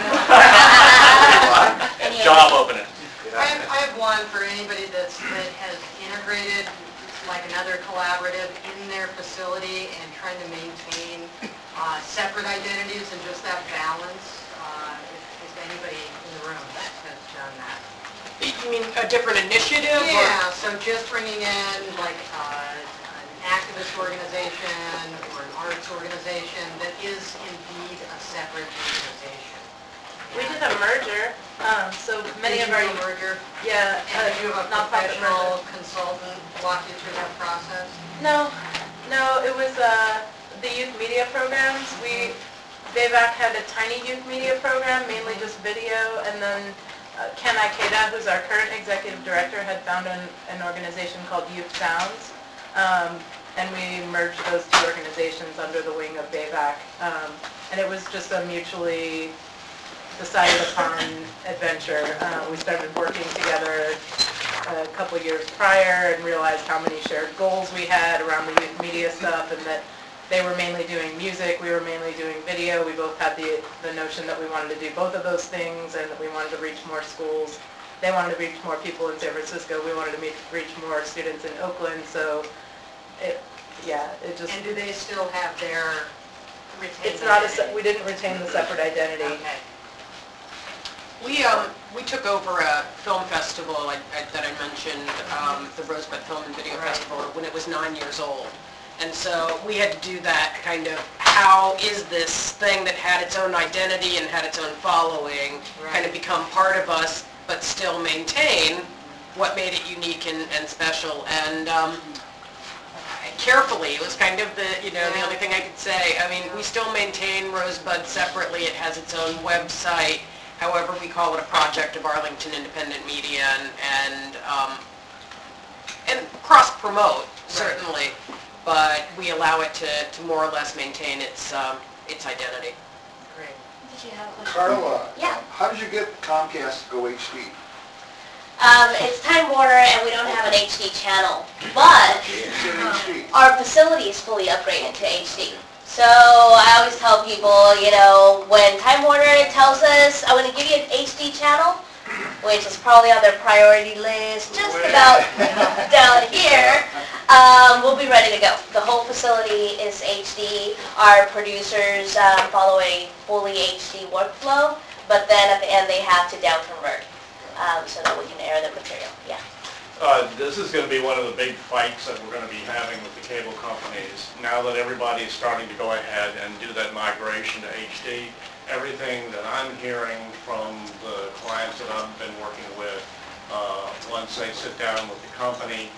Speaker 4: Job opening.
Speaker 20: I have one for anybody that has integrated like another collaborative in their facility and trying to maintain separate identities and just that balance. If anybody in the room has done that.
Speaker 11: You mean a different initiative?
Speaker 20: Yeah, so just bringing in like an activist organization or an arts organization that is indeed a separate organization.
Speaker 15: We did a merger, so many of our...
Speaker 20: merger?
Speaker 15: Yeah.
Speaker 20: And did you have a professional consultant walk you through that process?
Speaker 15: No, it was the youth media programs. BAVAC had a tiny youth media program, mainly just video, and then Ken Ikeda, who's our current executive director, had founded an organization called Youth Sounds, and we merged those two organizations under the wing of BAVAC, and it was just a mutually decided upon adventure. We started working together a couple years prior and realized how many shared goals we had around the youth media stuff, and that they were mainly doing music, we were mainly doing video. We both had the notion that we wanted to do both of those things and that we wanted to reach more schools. They wanted to reach more people in San Francisco. We wanted to reach more students in Oakland. So, it just...
Speaker 20: And do they still have their retained
Speaker 15: It's not
Speaker 20: identity.
Speaker 15: we didn't retain the separate identity.
Speaker 20: Okay.
Speaker 11: We took over a film festival that I mentioned, the Rosebud Film and Video Festival, when it was 9 years old. And so we had to do that kind of, how is this thing that had its own identity and had its own following kind of become part of us, but still maintain what made it unique and special. And carefully, it was kind of the only thing I could say. I mean, we still maintain Rosebud separately. It has its own website. However, we call it a project of Arlington Independent Media and cross-promote, certainly, but we allow it to more or less maintain its identity.
Speaker 20: Great.
Speaker 2: Did you have a question?
Speaker 9: Carla,
Speaker 2: Yeah.
Speaker 9: how did you get Comcast to go HD?
Speaker 2: It's Time Warner and we don't have an HD channel, but our facility is fully upgraded to HD. So I always tell people, when Time Warner tells us, I'm going to give you an HD channel, which is probably on their priority list, just about down here, we'll be ready to go. The whole facility is HD. Our producers follow a fully HD workflow, but then at the end they have to down convert so that we can air the material. Yeah.
Speaker 7: This is going to be one of the big fights that we're going to be having with the cable companies. Now that everybody is starting to go ahead and do that migration to HD, everything that I'm hearing from the clients that I've been working with, once they sit down with the company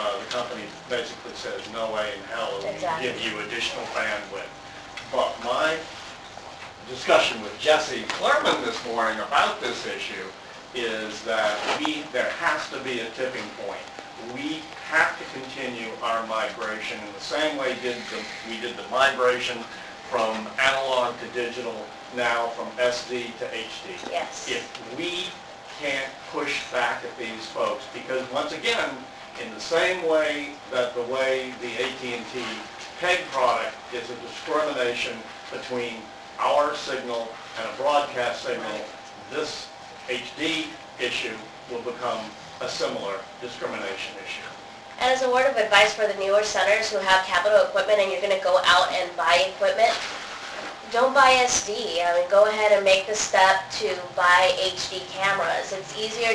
Speaker 7: basically says, no way in hell will we give you additional bandwidth. But my discussion with Jesse Clerman this morning about this issue is that there has to be a tipping point. We have to continue our migration in the same way we did the migration from analog to digital, now from SD to HD.
Speaker 2: Yes.
Speaker 7: If we can't push back at these folks, because once again, in the same way that the way the AT&T PEG product is a discrimination between our signal and a broadcast signal, this HD issue will become a similar discrimination issue.
Speaker 2: And as a word of advice for the newer centers who have capital equipment and you're going to go out and buy equipment, don't buy SD. I mean, go ahead and make the step to buy HD cameras. It's easier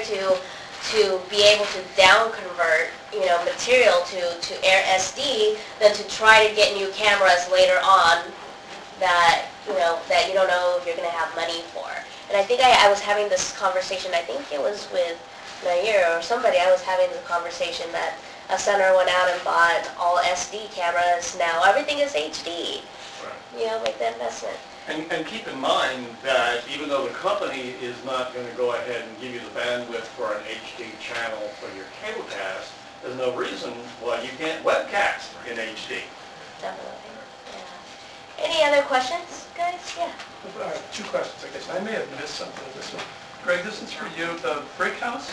Speaker 2: to be able to down convert, material to air SD than to try to get new cameras later on that you don't know if you're going to have money for. And I think I was having this conversation, I think it was with Nair or somebody, I was having this conversation that a center went out and bought all SD cameras. Now everything is HD.
Speaker 7: Right.
Speaker 2: Make the investment.
Speaker 7: And keep in mind that even though the company is not going to go ahead and give you the bandwidth for an HD channel for your cablecast, there's no reason why you can't webcast in HD.
Speaker 2: Definitely. Yeah. Any other questions, guys? Yeah.
Speaker 14: Two questions, I guess. I may have missed something of this one. Greg, this is for you. The Brick House,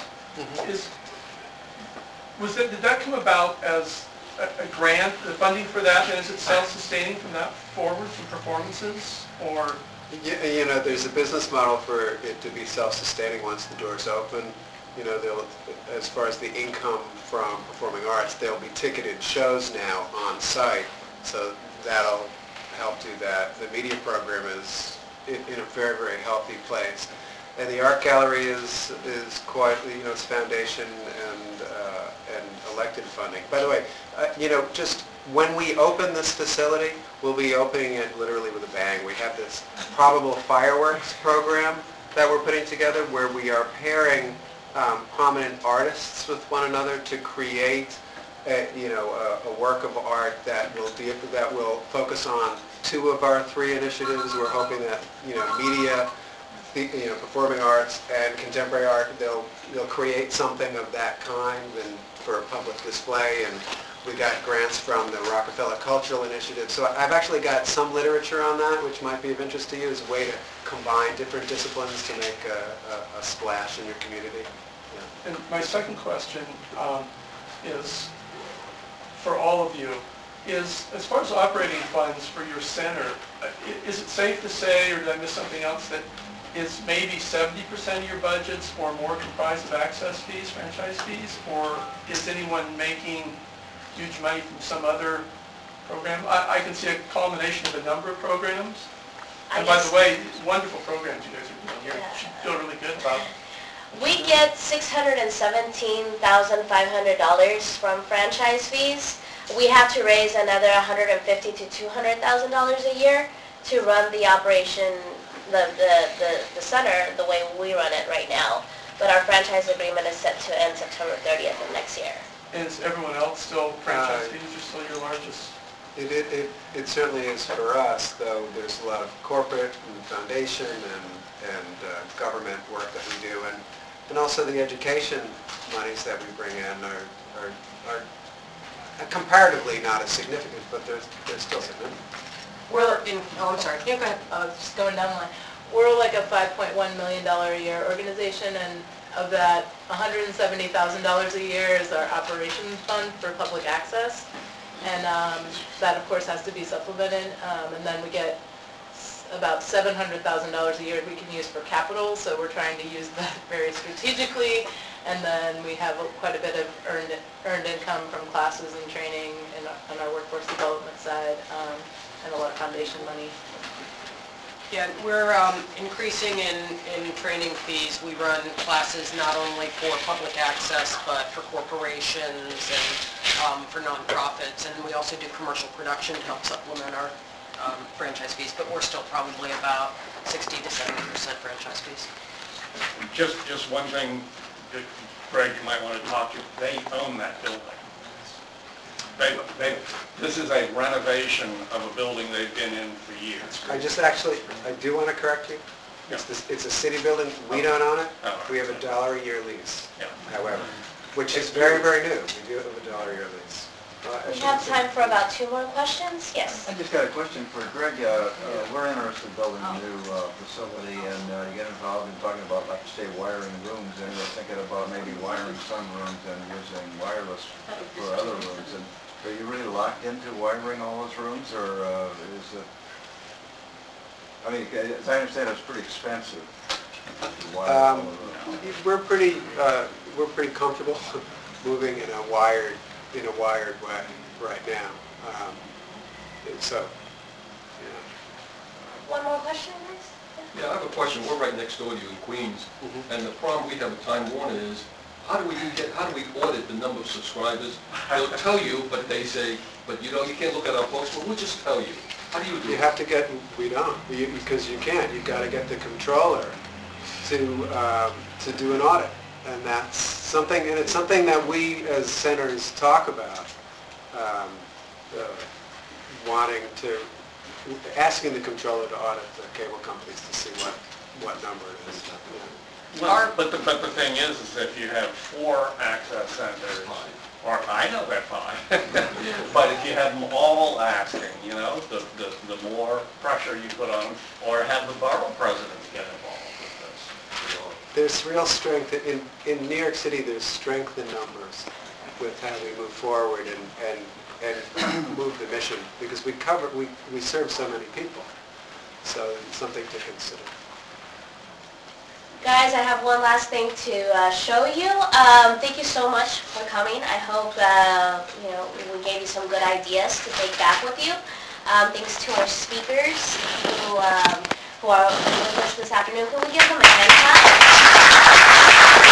Speaker 14: did that come about as a grant, the funding for that, and is it self-sustaining from that forward, from performances, or?
Speaker 18: There's a business model for it to be self-sustaining once the doors open. As far as the income from performing arts, there'll be ticketed shows now on site, so that'll help do that. The media program is in a very, very healthy place. And the art gallery is quite, its foundation and elected funding. By the way, just when we open this facility, we'll be opening it literally with a bang. We have this probable fireworks program that we're putting together where we are pairing prominent artists with one another to create a work of art that will focus on two of our three initiatives. We're hoping that media, performing arts, and contemporary art, they'll create something of that kind and for a public display. And we got grants from the Rockefeller Cultural Initiative. So I've actually got some literature on that, which might be of interest to you as a way to combine different disciplines to make a splash in your community. Yeah.
Speaker 14: And my second question is for all of you, is as far as operating funds for your center, is it safe to say, or did I miss something else, that is maybe 70% of your budgets or more comprised of access fees, franchise fees, or is anyone making huge money from some other program. I can see a culmination of a number of programs.
Speaker 2: I
Speaker 14: And by
Speaker 2: guess-
Speaker 14: the way, wonderful programs you guys are doing here. You should feel really good about.
Speaker 2: We get $617,500 from franchise fees. We have to raise another $150,000 to $200,000 a year to run the operation, the center, the way we run it right now. But our franchise agreement is set to end September 30th of next year.
Speaker 14: And is everyone else still franchise fees are still your largest?
Speaker 18: It certainly is for us, though there's a lot of corporate and foundation and government work that we do, and also the education monies that we bring in are comparatively not as significant, but they're still significant.
Speaker 11: I'm sorry, yeah, go ahead.
Speaker 15: Just going down the line. We're like a $5.1 million a year organization, and of that, $170,000 a year is our operations fund for public access. And that, of course, has to be supplemented. And then we get about $700,000 a year we can use for capital, so we're trying to use that very strategically. And then we have quite a bit of earned income from classes and training on our workforce development side, and a lot of foundation money.
Speaker 11: Yeah, we're increasing in training fees. We run classes not only for public access, but for corporations and for nonprofits. And we also do commercial production to help supplement our franchise fees, but we're still probably about 60 to 70% franchise fees.
Speaker 7: Just one thing, that Greg, you might want to talk to, they own that building. This is a renovation of a building they've been in for years.
Speaker 18: I do want to correct you. It's a city building. We don't own it. We have $1 a year lease, however, which is very, very new. We do have $1 a year lease.
Speaker 2: We have time for about 2 more questions. Yes.
Speaker 9: I just got a question for Greg. We're interested in building a new facility, and you get involved in talking about, like you say, wiring rooms, and we're thinking about maybe wiring some rooms and using wireless for other rooms. And are you really locked into wiring all those rooms, or is it? I mean, as I understand, it's pretty expensive to wire all the rooms.
Speaker 18: We're pretty comfortable moving in a wired way right now.
Speaker 2: One more question, please?
Speaker 6: Yeah, I have a question. We're right next door to you in Queens, and the problem we have at Time Warner is, how do we audit the number of subscribers? They'll tell you, but they say, but you can't look at our posts, well, we'll just tell you. How do you do it?
Speaker 18: You have to get, we don't, because you can't. You've got to get the controller to do an audit. And that's something, and it's something that we as centers talk about, asking the controller to audit the cable companies to see what number it is.
Speaker 7: Well, but the thing is if you have 4 access centers, or I know they're 5, but if you have them all asking, the more pressure you put on them, or have the borough presidents get involved with this.
Speaker 18: There's real strength, in New York City, there's strength in numbers with how we move forward and move the mission, because we serve so many people. So it's something to consider.
Speaker 2: Guys, I have one last thing to show you. Thank you so much for coming. I hope we gave you some good ideas to take back with you. Thanks to our speakers who are with us this afternoon. Can we give them a hand clap?